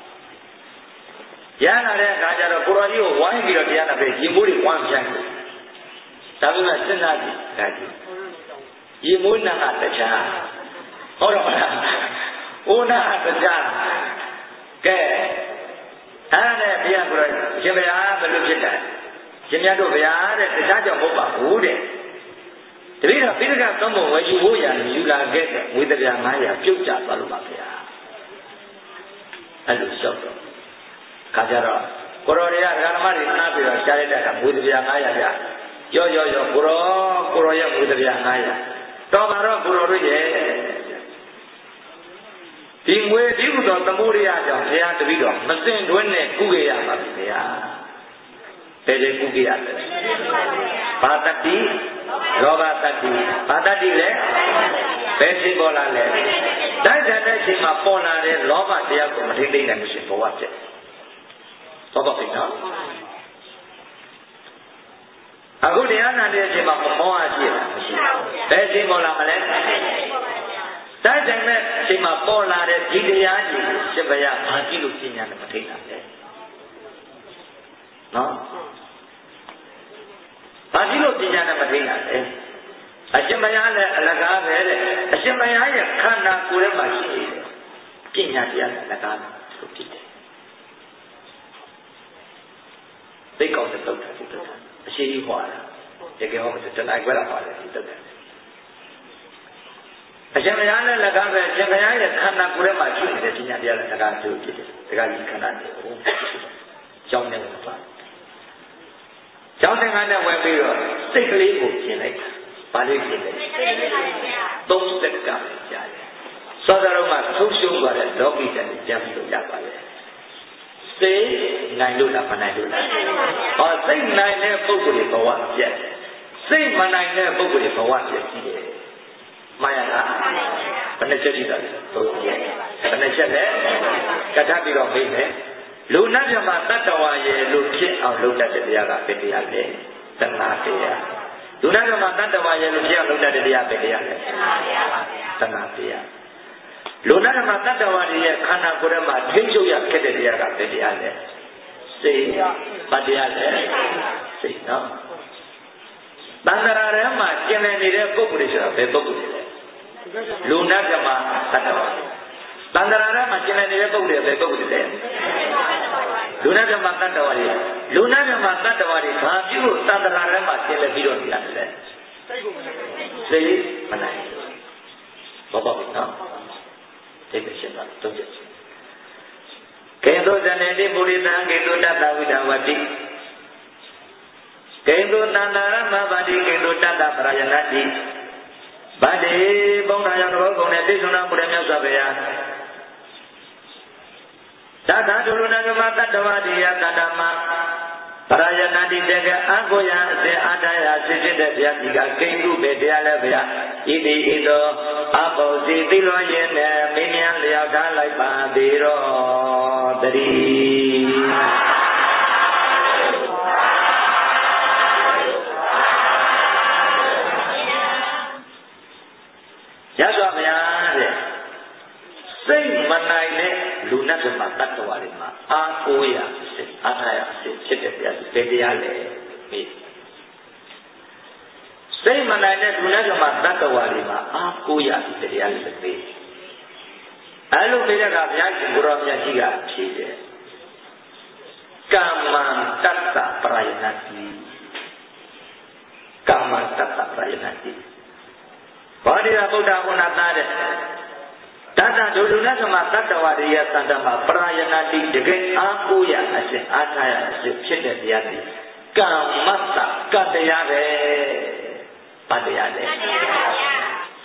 ရလာတဲ့အခါကျတော့ကိုရောကြီးကိုဝိုင်းပြီးတော့တရားနာပြီးရင်ကိုကြီးဝမ်းပြန်တယ်ဒါပေမဲ့စဉ်းစားကြည့်ဒါကြည့်ရင်မိုးနာကတခြားဟုတ်တော့မလားဩနာတရားကဲအဲ့ဒါနဲ့ဘုရားကိုယ်ရှင်ဘုရားဘယ်လိုဖြစ်တယ်ရှင်မြတ်တို့ဘုရားတဲ့တရားကြောင့်မဟုတ်ပါဘူးတဲ့တပည့်တော်ပိဋကသုံးပုံဝယ်ယူဖို့ရယူလာခဲ့တဲ့ဝိသဗျာငါးရာပြုတ်ကျသွားလို့ပါဗျာအဲ့လိုလျှောက်တော့ခါကြတော့ကိုရောတွေကဒကာဓမ္မတွေနားပြီးတော့ရှားလိုက်တဲ့အခါဝိသဗျာငါးရာပြရောရောရောကိုရောကိုရောရဲ့ဝိသဗျာငါးရာတော်ပါတော့ကိုရောတို့ရဲ့ဒီငွေဒီဟုသောသမုဒိယကြောင့်ဘုရားတပည့်တော်မစင်တွင်းနဲ့ကုခဲ့ရပါပြီဗျာဘယ်လိုကုခဲ့ရလဲဘာတတိလောဘတတိဘာတတိလဲဘယ်ချိန်ပေါ်လာလဲတိုက်တဲ့အချိန်မှာပေါ်လာတဲ့လောဘတရားကိုမထိသိနိုင်မရှိဘဝဖြစ်သောပါပြီနော်အခုတရားနာတဲ့အချိန်မှာမောဟရှိတာမရှိဘယ်ချိန်ပေါ်လာမလဲတိုက်တိုင်းမဲ့အချိန်မှာပေါ်လာတဲ့ဒီတရားကြီးရှင်ဘုရားဘာကြည့်လို့ပညာနဲ့မထိနိုင်လဲနော်ဘာကြည့်လို့ပညာနဲ့မထိနိုင်လဲအရှင်ဘုရားလည်းအလကားပဲတဲ့အရှင်ဘုရားရဲ့ခန္ဓာကိုယ်ထဲမှာရှိနေတယ်ပညာတရားနဲ့အလကားလို့ဖြစ်တယ်သိကောင်းတဲ့တုတ်တာဒီတုတ်တာအရှိကြီးဟောတာတကယ်ဟောမစတနိုင်ကြတာဟောတယ်ဒီတုတ်တာအရှင်ဘုရားနဲ့လကားပဲအရှင်ဘုရားရဲ့ခန္ဓာကိုယ်ထဲမှာရှိနေတဲ့ပညာတရားနဲ့လကားကျိုးဖြစ်တယ်။ဒါကဒီခန္ဓာတွေကိုကြောင်းနေမှာပါ။ကြောင်းတဲ့ခါနဲ့ဝင်ပြီးတော့စိတ်ကလေးကိုပြင်လိုက်တာ။ဘာလို့ပြင်လဲ။သုံးသက်ကကြားတယ်။သောတာရုံမှာထုတ်ရှုံးသွားတဲ့လောကီတန်ကိုကြားပြီးတော့ရပါလေ။စိတ်နိုင်လို့လားမနိုင်လို့လား။ဟောစိတ်နိုင်တဲ့ပုဂ္ဂိုလ်ဘဝပြည့်။စိတ်မနိုင်တဲ့ပုဂ္ဂိုလ်ဘဝပြည့်ရှိတယ်။မှန်ရလားဘယ်နှချက်ရှိတာလဲသုံးချက်ဘယ်နှချက်လဲကထပ်ပြီးတော့မေးမယ်လူနာပြမှာတတ္တဝါရဲ့လူဖြစ်အောင်လုပ်တတ်တဲ့တရားကဘယ်တရားလဲသနာတရားလူနာပြမှာတတ္တဝါရဲ့လူဖြစ်အောင်လုပ်တတ်တဲ့တရားဘယ်တရားလဲသနာတရားလူနာပြမှာတတ္တဝါရဲ့ခန္ဓာကိုယ်ထဲမှာထိချုပ်ရခဲ့တဲ့တရားကဘယ်တရားလဲစိတ်ဘာတရားလဲစိတ်နော်တဏ္ဍာရထဲမှာကျင်လည်နေတဲ့ပုဂ္ဂိုလ်တွေဆိုတာဘယ်ပုဂ္ဂိုလ်တွေလဲလူနာပြမတတ္တဝါတဏ္ဍာရထဲမှာကျင်လည်နေတဲ့ပုဂ္ဂိုလ်တွေဘယ်ပုဂ္ဂိုလ်တွေလဲလူနာပြမတတ္တဝါတွေလူနာပြမတတ္တဝါတွေဘာပြုလို့တဏ္ဍာရထဲမှာကျင်လည်ပြီးတော့နေရတယ်လဲစိတ်မနိုင်ဘောဘောနော်သိတဲ့ရှင်းတာသုံးချက်ကေသောဇနေတိပုရိသံကေသောတတ္တဝိဒဝတိကေတုတန္တရမဗတိကေတုတတ္တပရယနာတိဗတိဘုံတော်ရောက်တော်ကုန်တဲ့တိစ္ဆနာပုရမြတ်စွာဘုရားသတ္တတုလူနာကမတတ္တဝတိယတတ္တမပရယနာတိတကအကိုယအစေအာတယစိဖြစ်တဲ့ဘုရားဒီကကိဉ္စုပဲတရားလဲဘုရားဣတိဣသောအဘောစီသိလွန်ရင်နဲ့မင်းများလျောက်ထားလိုက်ပါသေးတော့တည်းရသော်ဗျာတဲ့စိတ်မနိုင်တဲ့လူနဲ့ပြမတတ္တဝါတွေမှာအာကိုရစိတ်အားထားရစိတ်ဖြစ်တဲ့တရားဘယ်တရားလဲမေးစိတ်မနိုင်တဲ့လူနဲ့ပြမတတ္တဝါတွေမှာအာကိုရစိတ်တရားလေးပဲအဲ့လိုပြတဲ့ကဘုရားရှင်ကိုရောမြတ်ကြီးကဖြေတယ်ကမ္မံတတ္တပရယနာတိကမ္မံတတ္တပရယနာတိဘာဒီကဗုဒ္ဓဘုနာသားတဲ့တတ္တဒုလူနကမတတ္တဝရိယသန္တမပရာယနာတိတကယ်အားကိုးရအစဉ်အားထားရအစဉ်ဖြစ်တဲ့တရားတွေကမ္မတ္တကတရားပဲဘာတရားလဲ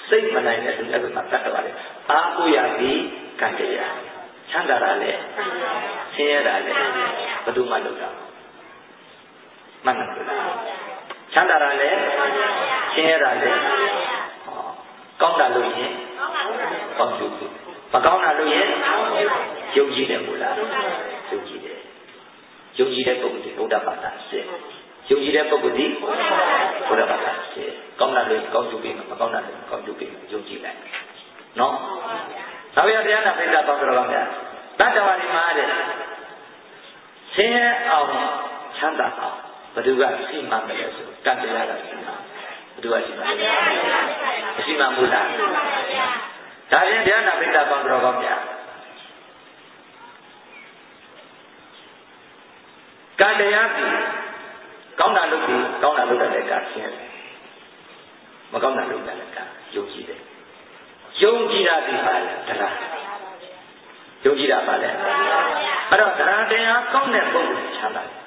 စိတ်မနိုင်တဲ့လူလည်းပဲမှာတတ်တော်တယ်အာကိုရပြီးကံတရားချမ်းသာတာလေဆင်းရဲတာလေဘယ်သူမှလုပ်တာမှန်တယ်လားချမ်းသာတာလေဆင်းရဲတာလေကောင်းတာလို့ရင်ကောင်းလို့မကောင်းတာလို့ရင်ယုံကြည်တယ်မို့လားယုံကြည်တယ်ယုံကြည်တဲ့ပုဂ္ဂိုလ်ဒီဗုဒ္ဓဘာသာစစ်ယုံကြည်တဲ့ပုဂ္ဂိုလ်ဒီဘုရားဘာသာစစ်ကောင်းတာလို့ကောင်းကျိုးပေးမှာမကောင်းတာလို့မကောင်းကျိုးပေးမှာယုံကြည်လိုက်နော်ဒါပေမဲ့တရားနာပိဋကပေါင်းတော်ကောင်းများတတ္တဝါဒီမှာတဲ့ဆင်းရဲအောင်ချမ်းသာအောင်ဘယ်သူကရှိမှမလဲဆိုကံတရားကရှိမှာဘယ်သူကရှိမှာမရှိမှဘူးလားဒါရင်တရားနာပိဋကပေါင်းတော်ကောင်းများကံတရားပြီကောင်းတာလုပ်ပြီးကောင်းတာလုပ်တဲ့ကံရှင်းတယ်မကောင်းတာလုပ်တဲ့ကံယုံကြည်တယ်ယုံကြည်တာဒီပါလေတရားယုံကြည်တာပါလေအဲ့တော့တရားတရားကောင်းတဲ့ပုဂ္ဂိုလ်ချမ်းသာတယ်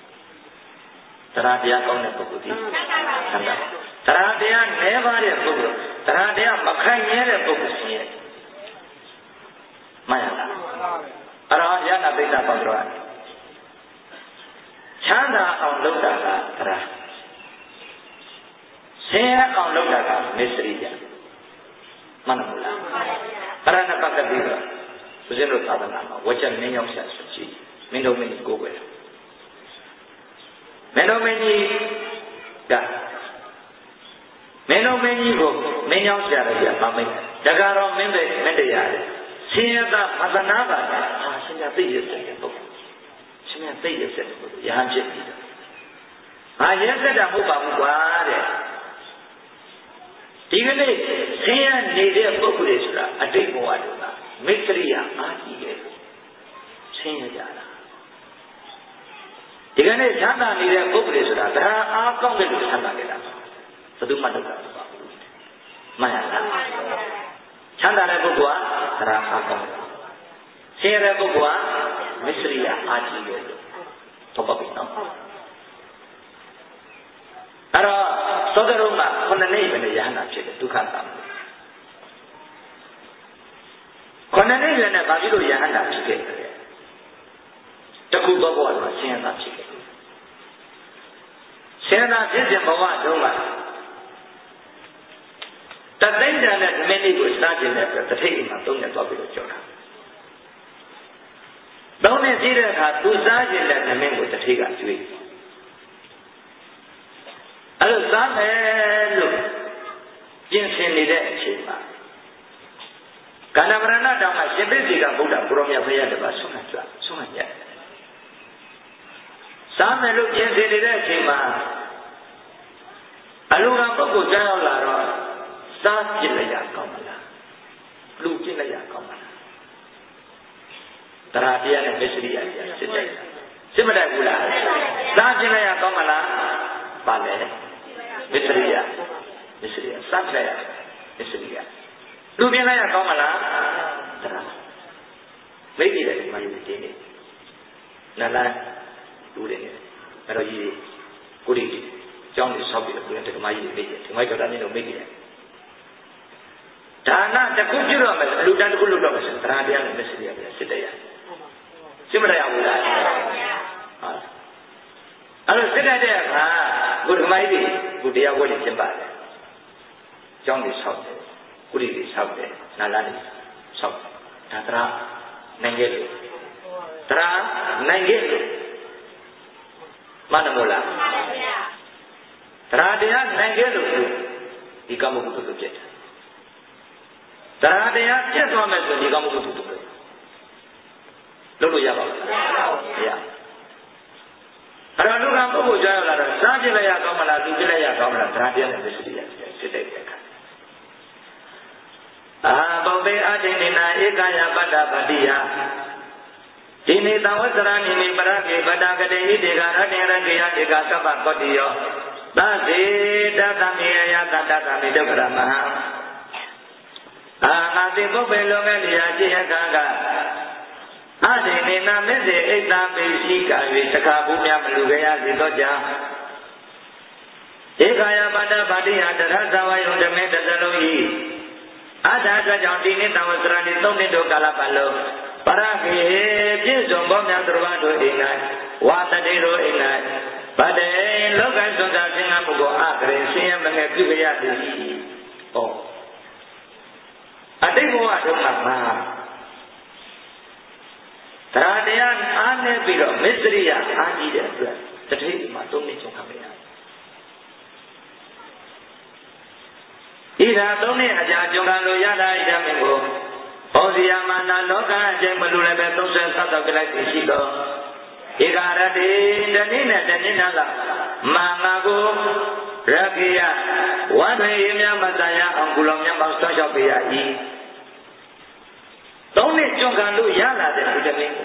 တရားတရားကောင်းတဲ့ပုဂ္ဂိုလ်ဒီချမ်းသာတယ်တရားတရားနည်းပါးတဲ့ပုဂ္ဂိုလ်တရားတရားမခိုင်မြဲတဲ့ပုဂ္ဂိုလ်ရှင်းတယ်မှန်လားအဲ့တော့ရဟနာပိဋကပေါင်းတော့ချမ်းသာအောင်လုပ်တာကတရားဆင်းရဲအောင်လုပ်တာကမစ္စရိယမှန်လားအဲ့ဒါနဲ့ပတ်သက်ပြီးတော့ဦးဇင်းတို့သာသနာမှာဝကြမင်းရောက်ရှာဆိုကြည့်မင်းတို့မင်းကြီးကိုယ်ွယ်မင်းတို့မင်းကြီးကမင်းတို့မင်းကြီးကိုမင်းရောက်ရှာတယ်ပြမမင်းတကားတော့မင်းပဲမင်းတရားတယ်ဆင်းရဲတာမသနာပါဟာရှင်ပြသိရတဲ့ပုဂ္ဂိုလ်ရှင်ပြသိရတဲ့ပုဂ္ဂိုလ်ရဟန်းဖြစ်ပြီဟာရဲစက်တာမဟုတ်ပါဘူးကွာတဲ့ဒီကနေ့ဆင်းရဲနေတဲ့ပုဂ္ဂိုလ်တွေဆိုတာအတိတ်ဘဝတုန်းကမိတ်ဆွေရအားကြီးတယ်ဆင်းရဲကြတာဒီကနေ့ချမ်းသာနေတဲ့ပုဂ္ဂိုလ်တွေဆိုတာတရားအားကောင်းတဲ့လူချမ်းသာကြတာဘယ်သူမှတော့မပါဘူးမှန်လားချမ်းသာတဲ့ပုဂ္ဂိုလ်ကတရားအားကောင်းတယ်ဆင်းရဲတဲ့ပုဂ္ဂိုလ်ကမိတ်ဆွေရအားကြီးတယ်တော့ပါပြီနော်အဲ့တော့သောတရုံကခုနှစ်နှစ်ပဲရဟန္တာဖြစ်တယ်ဒုက္ခတာခုနှစ်နှစ်လည်းနဲ့ဘာဖြစ်လို့ရဟန္တာဖြစ်ခဲ့လဲတခုတော့ဘဝမှာဆင်းရဲတာဖြစ်ခဲ့တယ်ဆင်းရဲတာဖြစ်တဲ့ဘဝတုန်းကတသိန်းတန်တဲ့မင်းလေးကိုစားခြင်းတဲ့အတွက်တစ်ထိပ်အိမ်မှာသုံးရက်သွားပြီးတော့ကြောက်တာသုံးနှစ်ရှိတဲ့အခါသူစားခြင်းတဲ့မင်းကိုတစ်ထိပ်ကကျွေးအဲ့လိုစားမယ်လို့ပြင်ဆင်နေတဲ့အချိန်မှာကန္နဗရဏတောင်ကရှင်ပိစိကဗုဒ္ဓဘုရောမြတ်ဘုရားတပါးဆုံးမကြွဆုံးမကြစားမယ်လို့ပြင်ဆင်နေတဲ့အချိန်မှာအလိုကပုဂ္ဂိုလ်ကြောက်ရောက်လာတော့စားပြစ်လိုက်ရကောင်းမလားလူပြစ်လိုက်ရကောင်းမလားတရားတရားနဲ့မစ္စရိယတရားစစ်တိုက်စစ်မတိုက်ဘူးလားစားပြစ်လိုက်ရကောင်းမလားပါလေမစ္စရိယမစ္စရိယစမ်းကြရမစ္စရိယလူပြင်းလိုက်ရကောင်းမလားတရားမိတ်တယ်ဒီမှာယူတင်းနေနလန်းလူတွေနေအဲ့တော့ကြီးကိုရီကျောင်းကြီးဆောက်ပြီးတော့ဘုရားတက္ကမကြီးတွေမိတ်တယ်ဒီမှာကျော်တာမြင်လို့မိတ်တယ်ဒါနတခုပြုတော့မယ်လူတန်းတခုလုပ်တော့မယ်ဆိုတရားတရားနဲ့မစ္စရိယပဲစစ်တရားစစ်မတရားဘူးလားဟုတ်အဲ့တော့စစ်တတ်တဲ့အခါဘုရားမကြီးတွေဘုတရားဝဲနေကျင့်ပါတယ်ကျောင်းတွေဆောက်တယ်ကုရီတွေဆောက်တယ်နာလာတွေဆောက်တယ်ဒါတရားနိုင်ခဲ့လို့တရားနိုင်ခဲ့လို့မှန်တယ်မို့လားမှန်ပါဗျာတရားတရားနိုင်ခဲ့လို့ဒီကမ္မကုသိုလ်ဖြစ်တယ်တရားတရားပြတ်သွားမယ်ဆိုဒီကမ္မကုသိုလ်လုပ်လို့ရပါ့မလားမရပါဘူးဗျာအဲ့တော့လူကပုဂ္ဂိုလ်ကြောက်လာတော့စားပြစ်လိုက်ရကောင်းမလားသူပြစ်လိုက်ရကောင်းမလားတရားတရားနဲ့သိစိရစစ်တဲ့အခါအာဘုဗ္ဗေအဋ္ဌိနေနာဧကယပတ္တပတိယဒီနေသဝဆရဏိမိပရကေပတ္တကတိဣတိကရတေရကေယတေကသဗ္ဗကောတိယောသသေတသမေယတတ္တသမေဒုက္ခရမဟံအာငါတိဘုဗ္ဗေလောကလိယจิဟကကအဋ္ဌိနေနာမစ္စေဣတ္တပိရှိက၍သက္ခဘူးများမလူကြရစေသောကြောင့်ဧကယပတ္တပတိယတရသဝယုဓမေတသလုံး၏ Ada ada jangan dini tahu serani tahu ni do kala palu. Para ke jesu bom yang terbang do ingat. Wata diro ingat. Badai lokan sudah singa mugo akhirin siang mengaku kaya di. Oh. Ada gua ada apa? Teradian aneh biro misria anji dia tu. Terhenti matung ni cuma kaya. Ida tu ni aja jangan lo ya dah ida minggu. Oh dia mana lokan jeng melulai betul saya satu kelak isi lo. Ika rati dan ini dan ini lah. Mangaku rakyat wanita masanya angkulamnya bangsa siapa i. Tahu ni jangan lo ya lah deh ida minggu.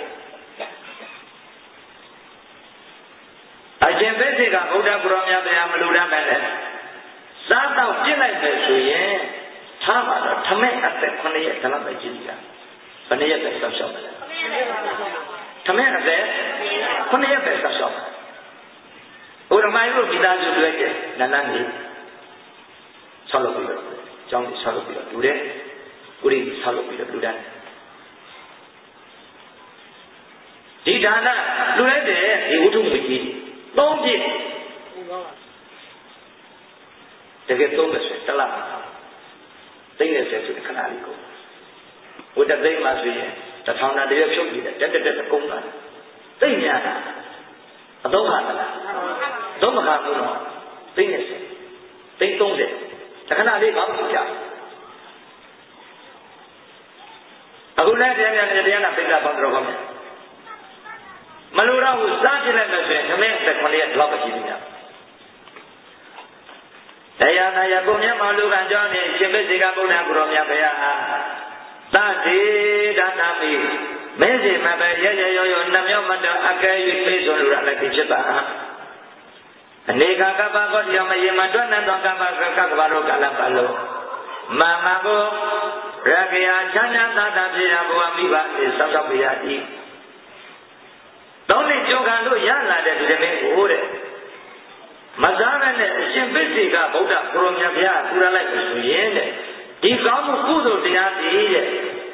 Ajem besi kan udah kurangnya bayar melulai betul. Saat tahu jelas besuye, sama ada temen ada konek dalam bajikan, konek besar siapa? Temen ada konek besar siapa? Orang mayu kita juga je, nanti selalu bila, jangan selalu bila, dulu, uri selalu bila dulu. Di sana dulu je, di ujung biji, tongji. Jadi tu mesti telah tinggal sesuatu kenal itu. Udah tinggal masih, tapi tahun ada yang syukur dia, jadi dia terkongkan. Tinggal, atau mana? Atau mana pun, tinggal se, tinggal tu se, tak kenal dia baru saja. Aku nak dia yang dia nak pindah bandar kami. Malurah usaha jelas mesti, kami tak boleh lakukan ini. Saya naya punya malu kan Johnny, siapa sih kamu nak kurangnya kaya? Tadi dan kami, mesti macam ya ya ya ya, namanya mana akai itu seluruh lagi cepat. Ini kakak bapak dia macam mana nanti kakak kakak baru kalah balu. Mama ko rakyat jangan tak tapi aku ambil balik sampai biadi. Tahu ni jangan lu ya lah dia tu jadi orang. Masalah ni, siapa sih kah budak kurangnya dia kurang lagi suyen. Di kamu kudu dia dia.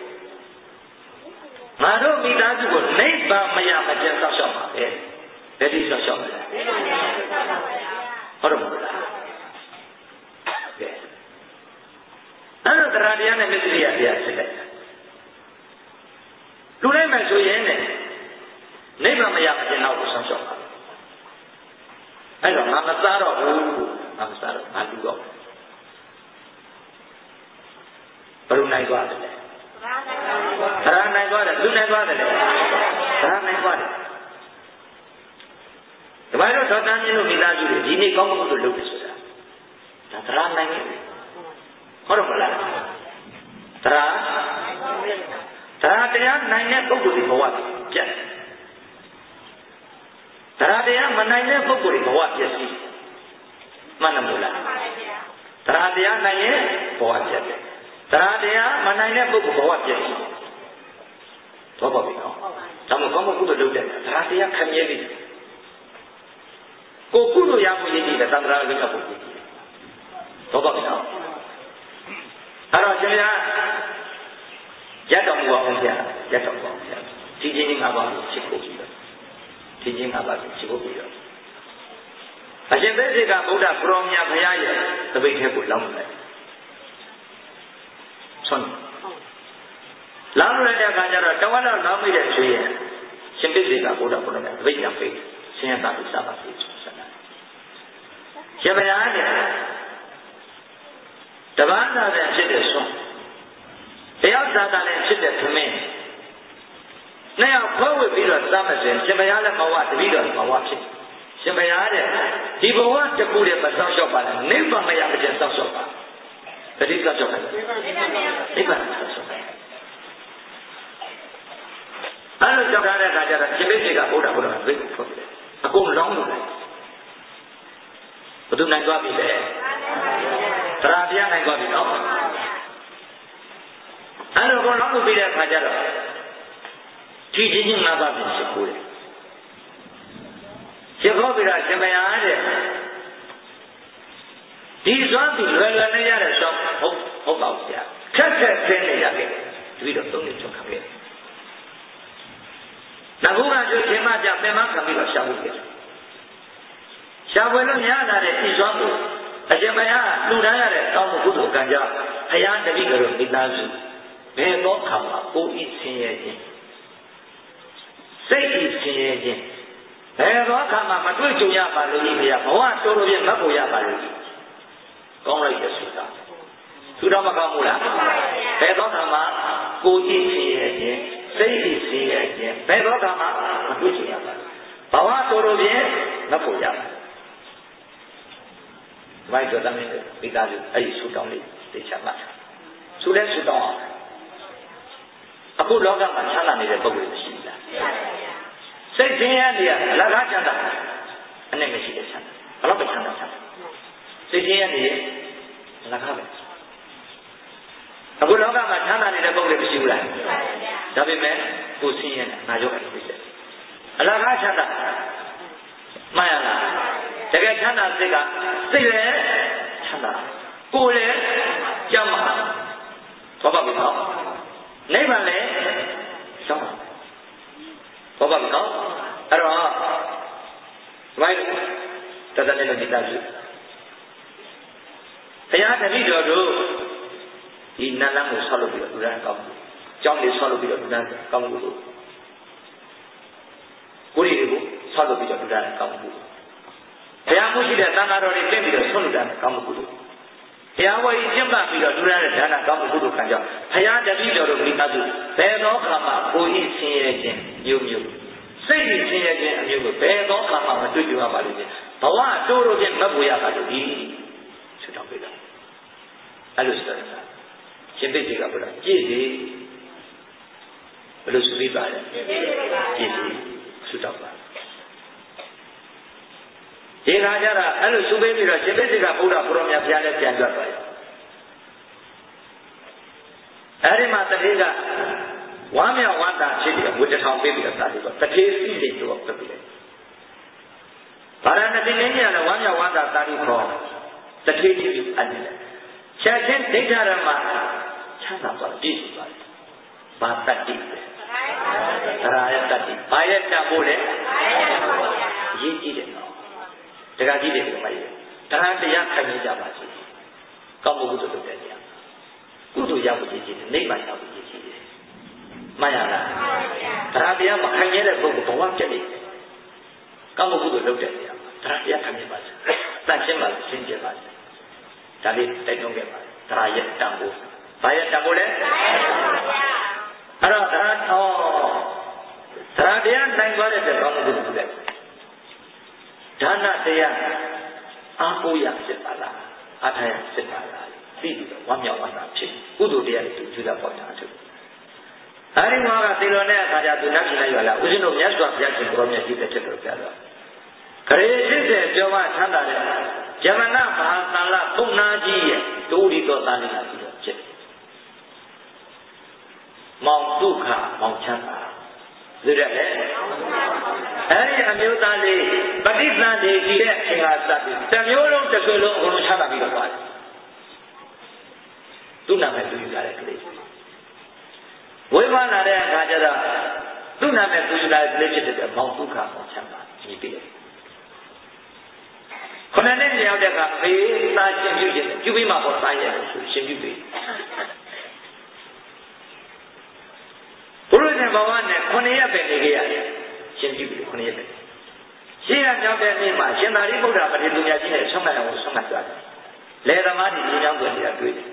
Malu minta juga, naik bang maya macam sasama. Eh, jadi sasama. Orang muda. Anu teradian yang mesti dia dia sedang. Lulai macam suyen. Naik bang maya macam nak sasama. Ayo, nama saro, nama saro, madu kok. Baru naik kuat deh. Terang naik kuat deh, lu naik kuat deh. Terang naik kuat deh. Kemarin soalnya ni lu minta juga, ini kamu tu lu bisa. Dah terang naik. Orang malah. Terang. Terang dia naiknya kau tu di bawah, jangan. Terhadap menaiknya buku di bawah biasa. Mana mula? Terhadap naiknya bawah biasa. Terhadap menaiknya buku bawah biasa. Apa begitu? Kamu kamu kudu lupa. Terhadap kami ini. Kau kudu yang punya ini datang lagi apa buku? Apa begitu? Kalau saya jatuh buang dia, jatuh buang dia. Cincin ini apa? Cikgu kita. Cincin apa sih cukup dia. Asyik besi kan budak kurangnya bayar, tapi dia pun lama. Son. Lalu dia kajar, tawalah lama dia cuy. Asyik besi kan budak kurangnya, tapi yang baik, saya tak bisa pasti sana. Siapa yang ada? Tawalah dia cedera son. Dia ada dia cedera temen. Naya bawa biru sama je, siapa yang ada bawa biru bawa sih. Siapa yang ada di bawah cekul dia pasal siapa? Ni bang yang macam siapa? Jadi siapa? Ni bang siapa? Lalu jangan ada kajar, siapa juga bodoh bodoh begitu. Aku melong dulu. Betul nak gua bila? Terakhir nak gua bila? Lalu aku melong bila kajar. Cincin apa pun sekule. Siapa bila siapa yang ada? Di suami luar-luar ni ada sok, hop hop out dia. Kerja က်ခဲနေရခဲ့ပြီးတော့သုံးနှစ်ကျော်ခံခဲ့နောက်ဘုရားကျွချင်းမကြပင်မခံပြီးတော့ရှာဖို့ခဲ့ရှာဖွေလို့ရလာတဲ့ဤစွမ်းကိုအရှင်ဘုရားလူတန်းရတဲ့တောင်းမှုကုသိုလ်ကံကြောင့်ဘုရားတပည့်တော်မိသားစုဘယ်တော့ခါမှကိုယ်ဤဆင်းရဲခြင်းစိတ်ဤဆင်းရဲခြင်းဘယ်တော့ခါမှမတွေ့ကြုံရပါလို့ဤဘုရားဘဝတော်တော်ပြတ်မဖို့ရပါလို့ကောင်းလိုက်တဲ့ဆိုတာသူတော်မကောင်းဘူးလားဘယ်တော့ခါမှကိုယ်ဤဆင်းရဲခြင်းစိတ်ဤဆင်းရဲခြင်းဘယ်တော့ခါမှမတွေ့ကြုံရပါဘူးဘဝတော်တော်ပြတ်မဖို့ရပါမိုက်တော်သမီးမိသားစုအဲ့ဒီဆူတောင်းလေးသိချမှာဆူလဲဆူတောင်းအောင်အခုလောကမှာချမ်းသာနေတဲ့ပုဂ္ဂိုလ်ရှိလားစိတ်ဆင်းရဲနေရအလကားချမ်းသာအနဲ့မရှိတဲ့ချမ်းသာဘယ်တော့မှချမ်းသာချမ်းသာစိတ်ဆင်းရဲနေရအလကားပဲအခုလောကမှာချမ်းသာနေတဲ့ပုဂ္ဂိုလ်မရှိဘူးလားဒါပေမဲ့ကိုယ်ဆင်းရဲငါရောက်တယ်ဖြစ်တယ်အလကားချမ်းသာမှန်ရလားတကယ်ချမ်းသာစိတ်ကစိတ်လည်းချမ်းသာကိုယ်လည်းကြမ်းမှာဘာပါ့နော်နိဗ္ဗာန်လည်းရှောင်းဘာပါ့နော်အဲ့တော့ဘိုင်းတတနဲ့မိသားစုဘုရားတပည့်တော်တို့ဒီနတ်လမ်းကိုဆောက်လုပ်ပြီးတော့လူတိုင်းကောင်းဘူးကျောင်းလေးဆောက်လုပ်ပြီးတော့လူတိုင်းကောင်းဘူးကိုယ်တွေကိုဆောက်လုပ်ပြီးတော့လူတိုင်းကောင်းဘူးဘုရားမှုရှိတဲ့သံဃာတော်တွေပြင်ပြီးတော့ဆွတ်လို့တာကောင်းမှုကုသိုလ်ဘုရားဝေကျင့်ပပြီးတော့ဒုရတဲ့ဒါနကောင်းမှုကုသိုလ်ကံကြောင့်ဘုရားတပည့်တော်တို့မိသားစုဘယ်သောခါမှကိုယ်ဤဆင်းရဲခြင်းမျိုးမျိုးစိတ်ဤဆင်းရဲခြင်းအမျိုးမျိုးဘယ်သောခါမှမတွေ့ကြရပါလိမ့်မယ်ဘဝတိုးတိုးချင်းမတ်ဖို့ရပါလို့ဒီဆွတောင်းပေးတာအဲ့လိုဆိုတော့ရှင်ပိဋကဘုရားကြည့်စီဘယ်လိုဆိုပြီးပါလဲကြည့်စီဆွတောင်းပါဒီခါကျတော့အဲ့လိုသူပေးပြီးတော့ရှင်ပိဋကဗုဒ္ဓဘုရားမြတ်ဘုရားလည်းပြန်ကြွသွားတယ်အဲ့ဒီမှာတတိကဝမ်းမြောက်ဝမ်းသာဖြစ်ပြီးတော့ဝိတ္တထောင်ပေးပြီးတော့သာပြီးတော့တတိစီစိတ်တော့ပြပြီးတယ်ဗာရဏသီမင်းကြီးကလည်းဝမ်းမြောက်ဝမ်းသာသာပြီးခေါ်တတိကြည့်ပြီးအဲ့ဒီချက်ချင်းဒိဋ္ဌရမှာချမ်းသာသွားပြည့်စုံသွားတယ်ဘာတတိသရာယတတိဘာရဲ့တတ်ဖို့လဲရေးကြည့်တယ်နော်တခါကြည့်တယ်ဒီမှာရေးတရားတရားခံရကြပါစေကောင်းမှုကုသိုလ်လုပ်တဲ့နေရာကုသိုလ်ရဖို့ကြည့်ကြည့်နိဗ္ဗာန်ရောက်ဖို့ကြည့်ကြည့်တယ်မှန်ရလားတရားတရားမခံရတဲ့ပုဂ္ဂိုလ်ဘဝပြည့်တယ်ကောင်းမှုကုသိုလ်လုပ်တဲ့နေရာတရားတရားခံရပါစေတန်ရှင်းပါစေရှင်းပြပါစေဒါလေးတိုက်တွန်းခဲ့ပါတရားရဲ့တန်ဖိုးဘာရဲ့တန်ဖိုးလဲအဲ့တော့တရားတော်တရားတရားနိုင်သွားတဲ့ကောင်းမှုကုသိုလ်လုပ်တဲ့ဒါနတရားအားကိုးရဖြစ်ပါလားအားထားရဖြစ်ပါလားသိပြီးတော့ဝမ်းမြောက်ဝမ်းသာဖြစ်ကုသိုလ်တရားတွေသူကျူးတာပေါ့ညာသူအဲဒီမှာကသေလွန်တဲ့အခါကျသူနတ်ပြည်လိုက်ရလာဦးဇင်းတို့မြတ်စွာဘုရားရှင်ကိုရောမြတ်ကြီးတဲ့ဖြစ်တော်ပြတော့ခရေရှင်းတဲ့ပြောမှချမ်းသာတဲ့ယမနမဟာသံလပုံနာကြီးရဲ့ဒုတိတော်သာလိလာပြီးတော့ဖြစ်မောင်ဒုက္ခမောင်ချမ်းသာသိရတယ်အဲဒီအမျိုးသားလေးပဋိသန္ဓေကြီးတဲ့အင်္ဂါစပြီးတစ်မျိုးလုံးတစ်ဆွေလုံးအကုန်လုံးချတာပြီးတော့ပါတယ်သူ့နာမည်သူယူလာတဲ့ကလေးဝိမာလာတဲ့အခါကျတော့သူ့နာမည်သူယူလာတဲ့ကလေးဖြစ်တဲ့မောင်ဒုက္ခမောင်ချမ်းသာကြီးပြီးတယ်ခုနှစ်နှစ်မြောက်တဲ့ကဖေးသားရှင်ပြုခြင်းပြုပြီးမှပေါ်သားရဲ့ဆိုရှင်ပြုပြီးဘုရားရှင်ဘဝနဲ့ခုနှစ်ရက်ပဲနေခဲ့ရတယ်ရှင်ပြုပြီးခုနှစ်ရက်ပဲရှင်းရကြောင်းတဲ့နေ့မှာရှင်သာရိပုတ္တရာပတိသူမြတ်ကြီးနဲ့ဆုံးမတော်ကိုဆုံးမကြတယ်လေသမားကြီးကြီးကြောင်းတွင်နေတာတွေ့တယ်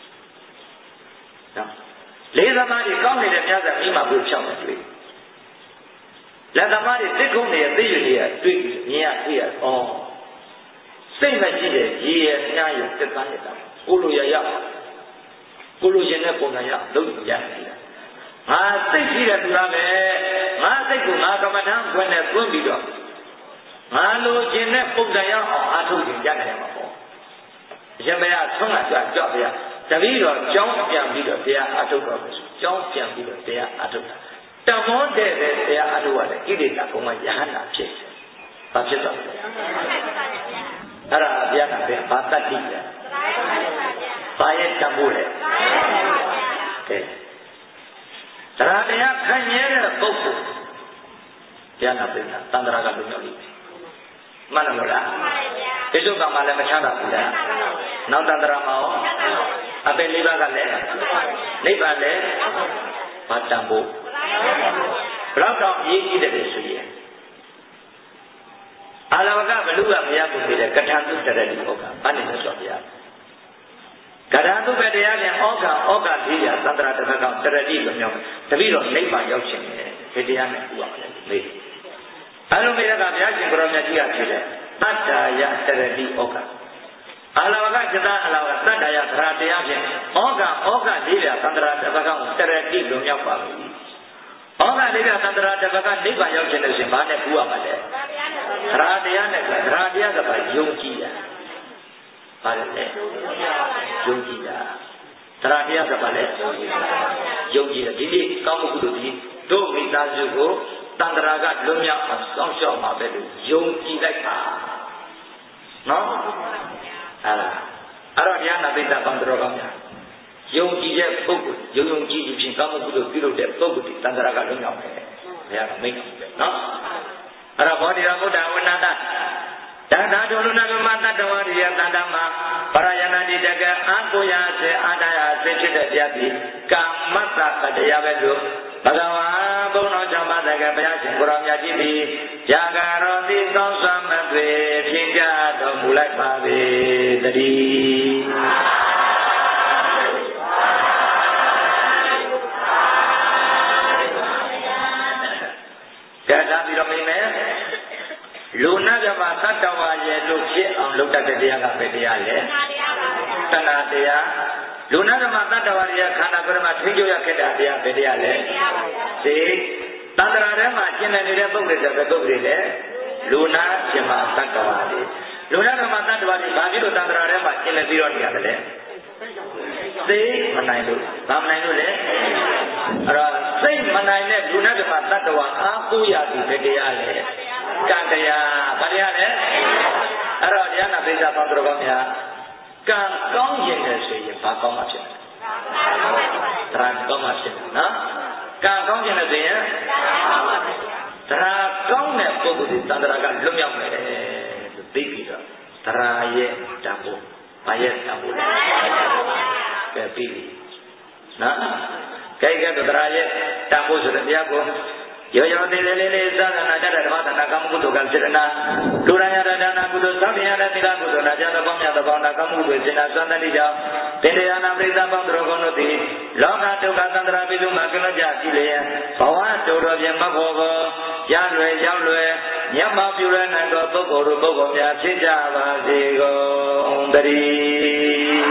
နော်လေသမားကြီးကောင်းနေတဲ့မြတ်စွာဘုရားကိုဖြောင်းတယ်တွေ့လက်သမားကြီးသိခုံးနေတဲ့သိရနေရတွေ့မြင်ရတွေ့ရဩစိတ်မရှိတဲ့ရေရညာရတက်သားနေတာကိုလိုရရကိုလိုရှင်တဲ့ပုံစံရလုံးရတယ်ငါစိတ်ရှိတဲ့သူလားပဲငါစိတ်ကိုငါကမ္မဋ္ဌာန်းခွင့်နဲ့သွင်းပြီးတော့ငါလိုချင်တဲ့ပုံစံရအောင်အားထုတ်ရင်ရတယ်မှာပေါ့ရမရဆုံးလာကြကြပြတပည့်တော်ကြောင်းပြန်ပြီးတော့တရားအားထုတ်တော့မယ်ကြောင်းပြန်ပြီးတော့တရားအားထုတ်တာတမောတဲ့တဲ့တရားအားထုတ်ရတယ်ဣတိတဘုံမှာယဟနာဖြစ်တယ်ဘာဖြစ်တော့လဲအဲ့ဒါဘုရားကပဲဘာတတ်တိလဲဘာရဲ့တံပိုးလဲခိုင်မြဲတဲ့ပုဂ္ဂိုလ်တရားနာပိဋကတန်ត្រာကလွတ်မြောက်လိမ့်မယ်မှန်တယ်မလားပိဿုကံမှာလည်းမချမ်းသာဘူးလားနောက်တန်ត្រာမှာရောအပင်လေးပါးကလည်းနိဗ္ဗာန်လည်းမတန်ဖို့ဘလောက်တော့အရေးကြီးတယ်ဆိုရင်အာလဝကဘလူကဘုရားကိုပြတဲ့ကထာတုတရတိဩကဘာနေလဲဆိုဘုရားကထာတုပဲတရားနဲ့ဩကဩကသေးရသတ္တရာတစ်ခါကတရတိလိုမျိုးတပိတော့နိဗ္ဗာန်ရောက်ခြင်းနဲ့ဒီတရားနဲ့ဥပမာလည်းမေးအလုံးမေးတဲ့ကဘုရားရှင်ကိုရောမြတ်ကြီးကဖြစ်တဲ့တတ္တာယတရတိဩကအာလဝကจิตအလဝကတတ္တယသရတရားဖြင့်ဩကဩကသေးရသတ္တရာတစ်ခါကတရတိလိုမျိုးပါပြီဩဃလေးကသန္တရာတပကနိဗ္ဗာန်ရောက်ခြင်းလို့ရှင်ဘာနဲ့ကူရမှာလဲသရတရားနဲ့သရတရားကပါယုံကြည်တာဘာလဲယုံကြည်တာသရတရားကပါလဲယုံကြည်တယ်ဒီနေ့ကောင်းမှုကုသိုလ်ဒီတို့မိသားစုကိုသန္တရာကလွတ်မြောက်အောင်စောင့်ရှောက်မှာပဲလို့ယုံကြည်လိုက်ပါနော်အဲ့ဒါအဲ့တော့တရားနာပိဋကကောင်းတော်ကောင်းများယုံကြည်တဲ့ပုဂ္ဂိုလ်ယုံယုံကြည်ကြည်ဖြင့်ကောင်းမှုကုသိုလ်ပြုလုပ်တဲ့ပုဂ္ဂိုလ်ဒီတန်ត្រာကလွတ်မြောက်မယ်ဘုရားကမိန့်တယ်နော်အဲ့တော့ဘောဓိရဗုဒ္ဓဝနတတန်တာဒုလနာမတတ္တဝရိယတန်တမပရယနာတိတကအာကိုရစေအာတယစေဖြစ်တဲ့တရားဒီကာမတ္တတရားပဲလို့ဘဂဝါဘုံတော်ကြောင့်ပါတဲ့ကဘုရားရှင်ကိုရောမြတ်ကြီးသည်ဇာဂရောတိသောသမသွေဖြင့်ကြတော်မူလိုက်ပါပေတည်းကြတာပြီးတော့မိမယ်လူနာပြမသတ္တဝါရဲ့လို့ဖြစ်အောင်လုပ်တတ်တဲ့တရားကပဲတရားလေတဏှာတရားလူနာပြမသတ္တဝါရဲ့ခန္ဓာကိုယ်မှာထိကျရခဲ့တဲ့တရားပဲတရားလေဒီတန္တရာထဲမှာကျင်နေတဲ့ပုဂ္ဂိုလ်တွေပဲပုဂ္ဂိုလ်တွေလေလူနာပြမသတ္တဝါတွေလူနာပြမသတ္တဝါတွေဘာဖြစ်လို့တန္တရာထဲမှာကျင်နေပြီးတော့နေရတယ်လဲသိမနိုင်လို့ဘာမနိုင်လို့လဲအဲ့တော့စိတ်မနိုင်တဲ့လူနာပြမသတ္တဝါအားကိုးရသည်ပဲတရားလေကံတရားဘာတရားလဲအဲ့တော့တရားနာပိဋကပေါင်းတော်ကောင်းများကံကောင်းရင်လည်းဆိုရင်ဘာကောင်းမှဖြစ်တယ်။တရားကောင်းမှဖြစ်တယ်နော်။ကံကောင်းရင်လည်းဆိုရင်တရားကောင်းတဲ့ပုဂ္ဂိုလ်ဒီသန္တရာကလွတ်မြောက်မယ်လို့သိပြီးတော့တရားရဲ့တန်ဖိုးဘာရဲ့တန်ဖိုးလဲ။ကဲပြီးပြီနော်။ကဲကဲတရားရဲ့တန်ဖိုးဆိုတဲ့တရားကိုယောယောတိလေလေလေသာသနာကြတဲ့ဓမ္မသနာကမ္မကုသိုလ်ကစေတနာလူရယရဒနာကုသိုလ်သဗ္ဗယရတိရကုသိုလ်နာကြသောပေါင်းမြတ်သောနာကမ္မကုသိုလ်စေနာသန္တတိကြောင့်တေတယနာပရိသပေါင်းတော်ကောင်းတို့သည်လောကဒုက္ခသန္တရာပိတုမှာကလွတ်ကြပြီလေဘဝတူတော်ဖြင့်မဖို့ကိုရလွယ်ရောက်လွယ်မြတ်မောပြုရနိုင်သောပုဂ္ဂိုလ်တို့ပုဂ္ဂိုလ်များဖြစ်ကြပါစေကုန်သတည်း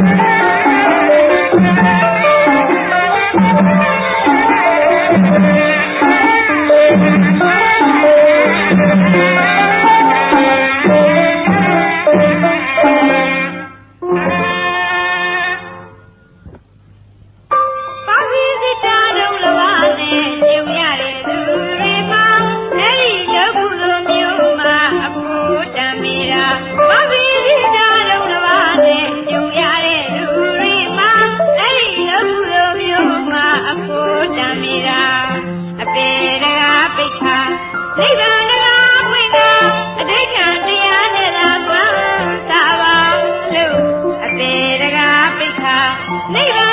Neighbor!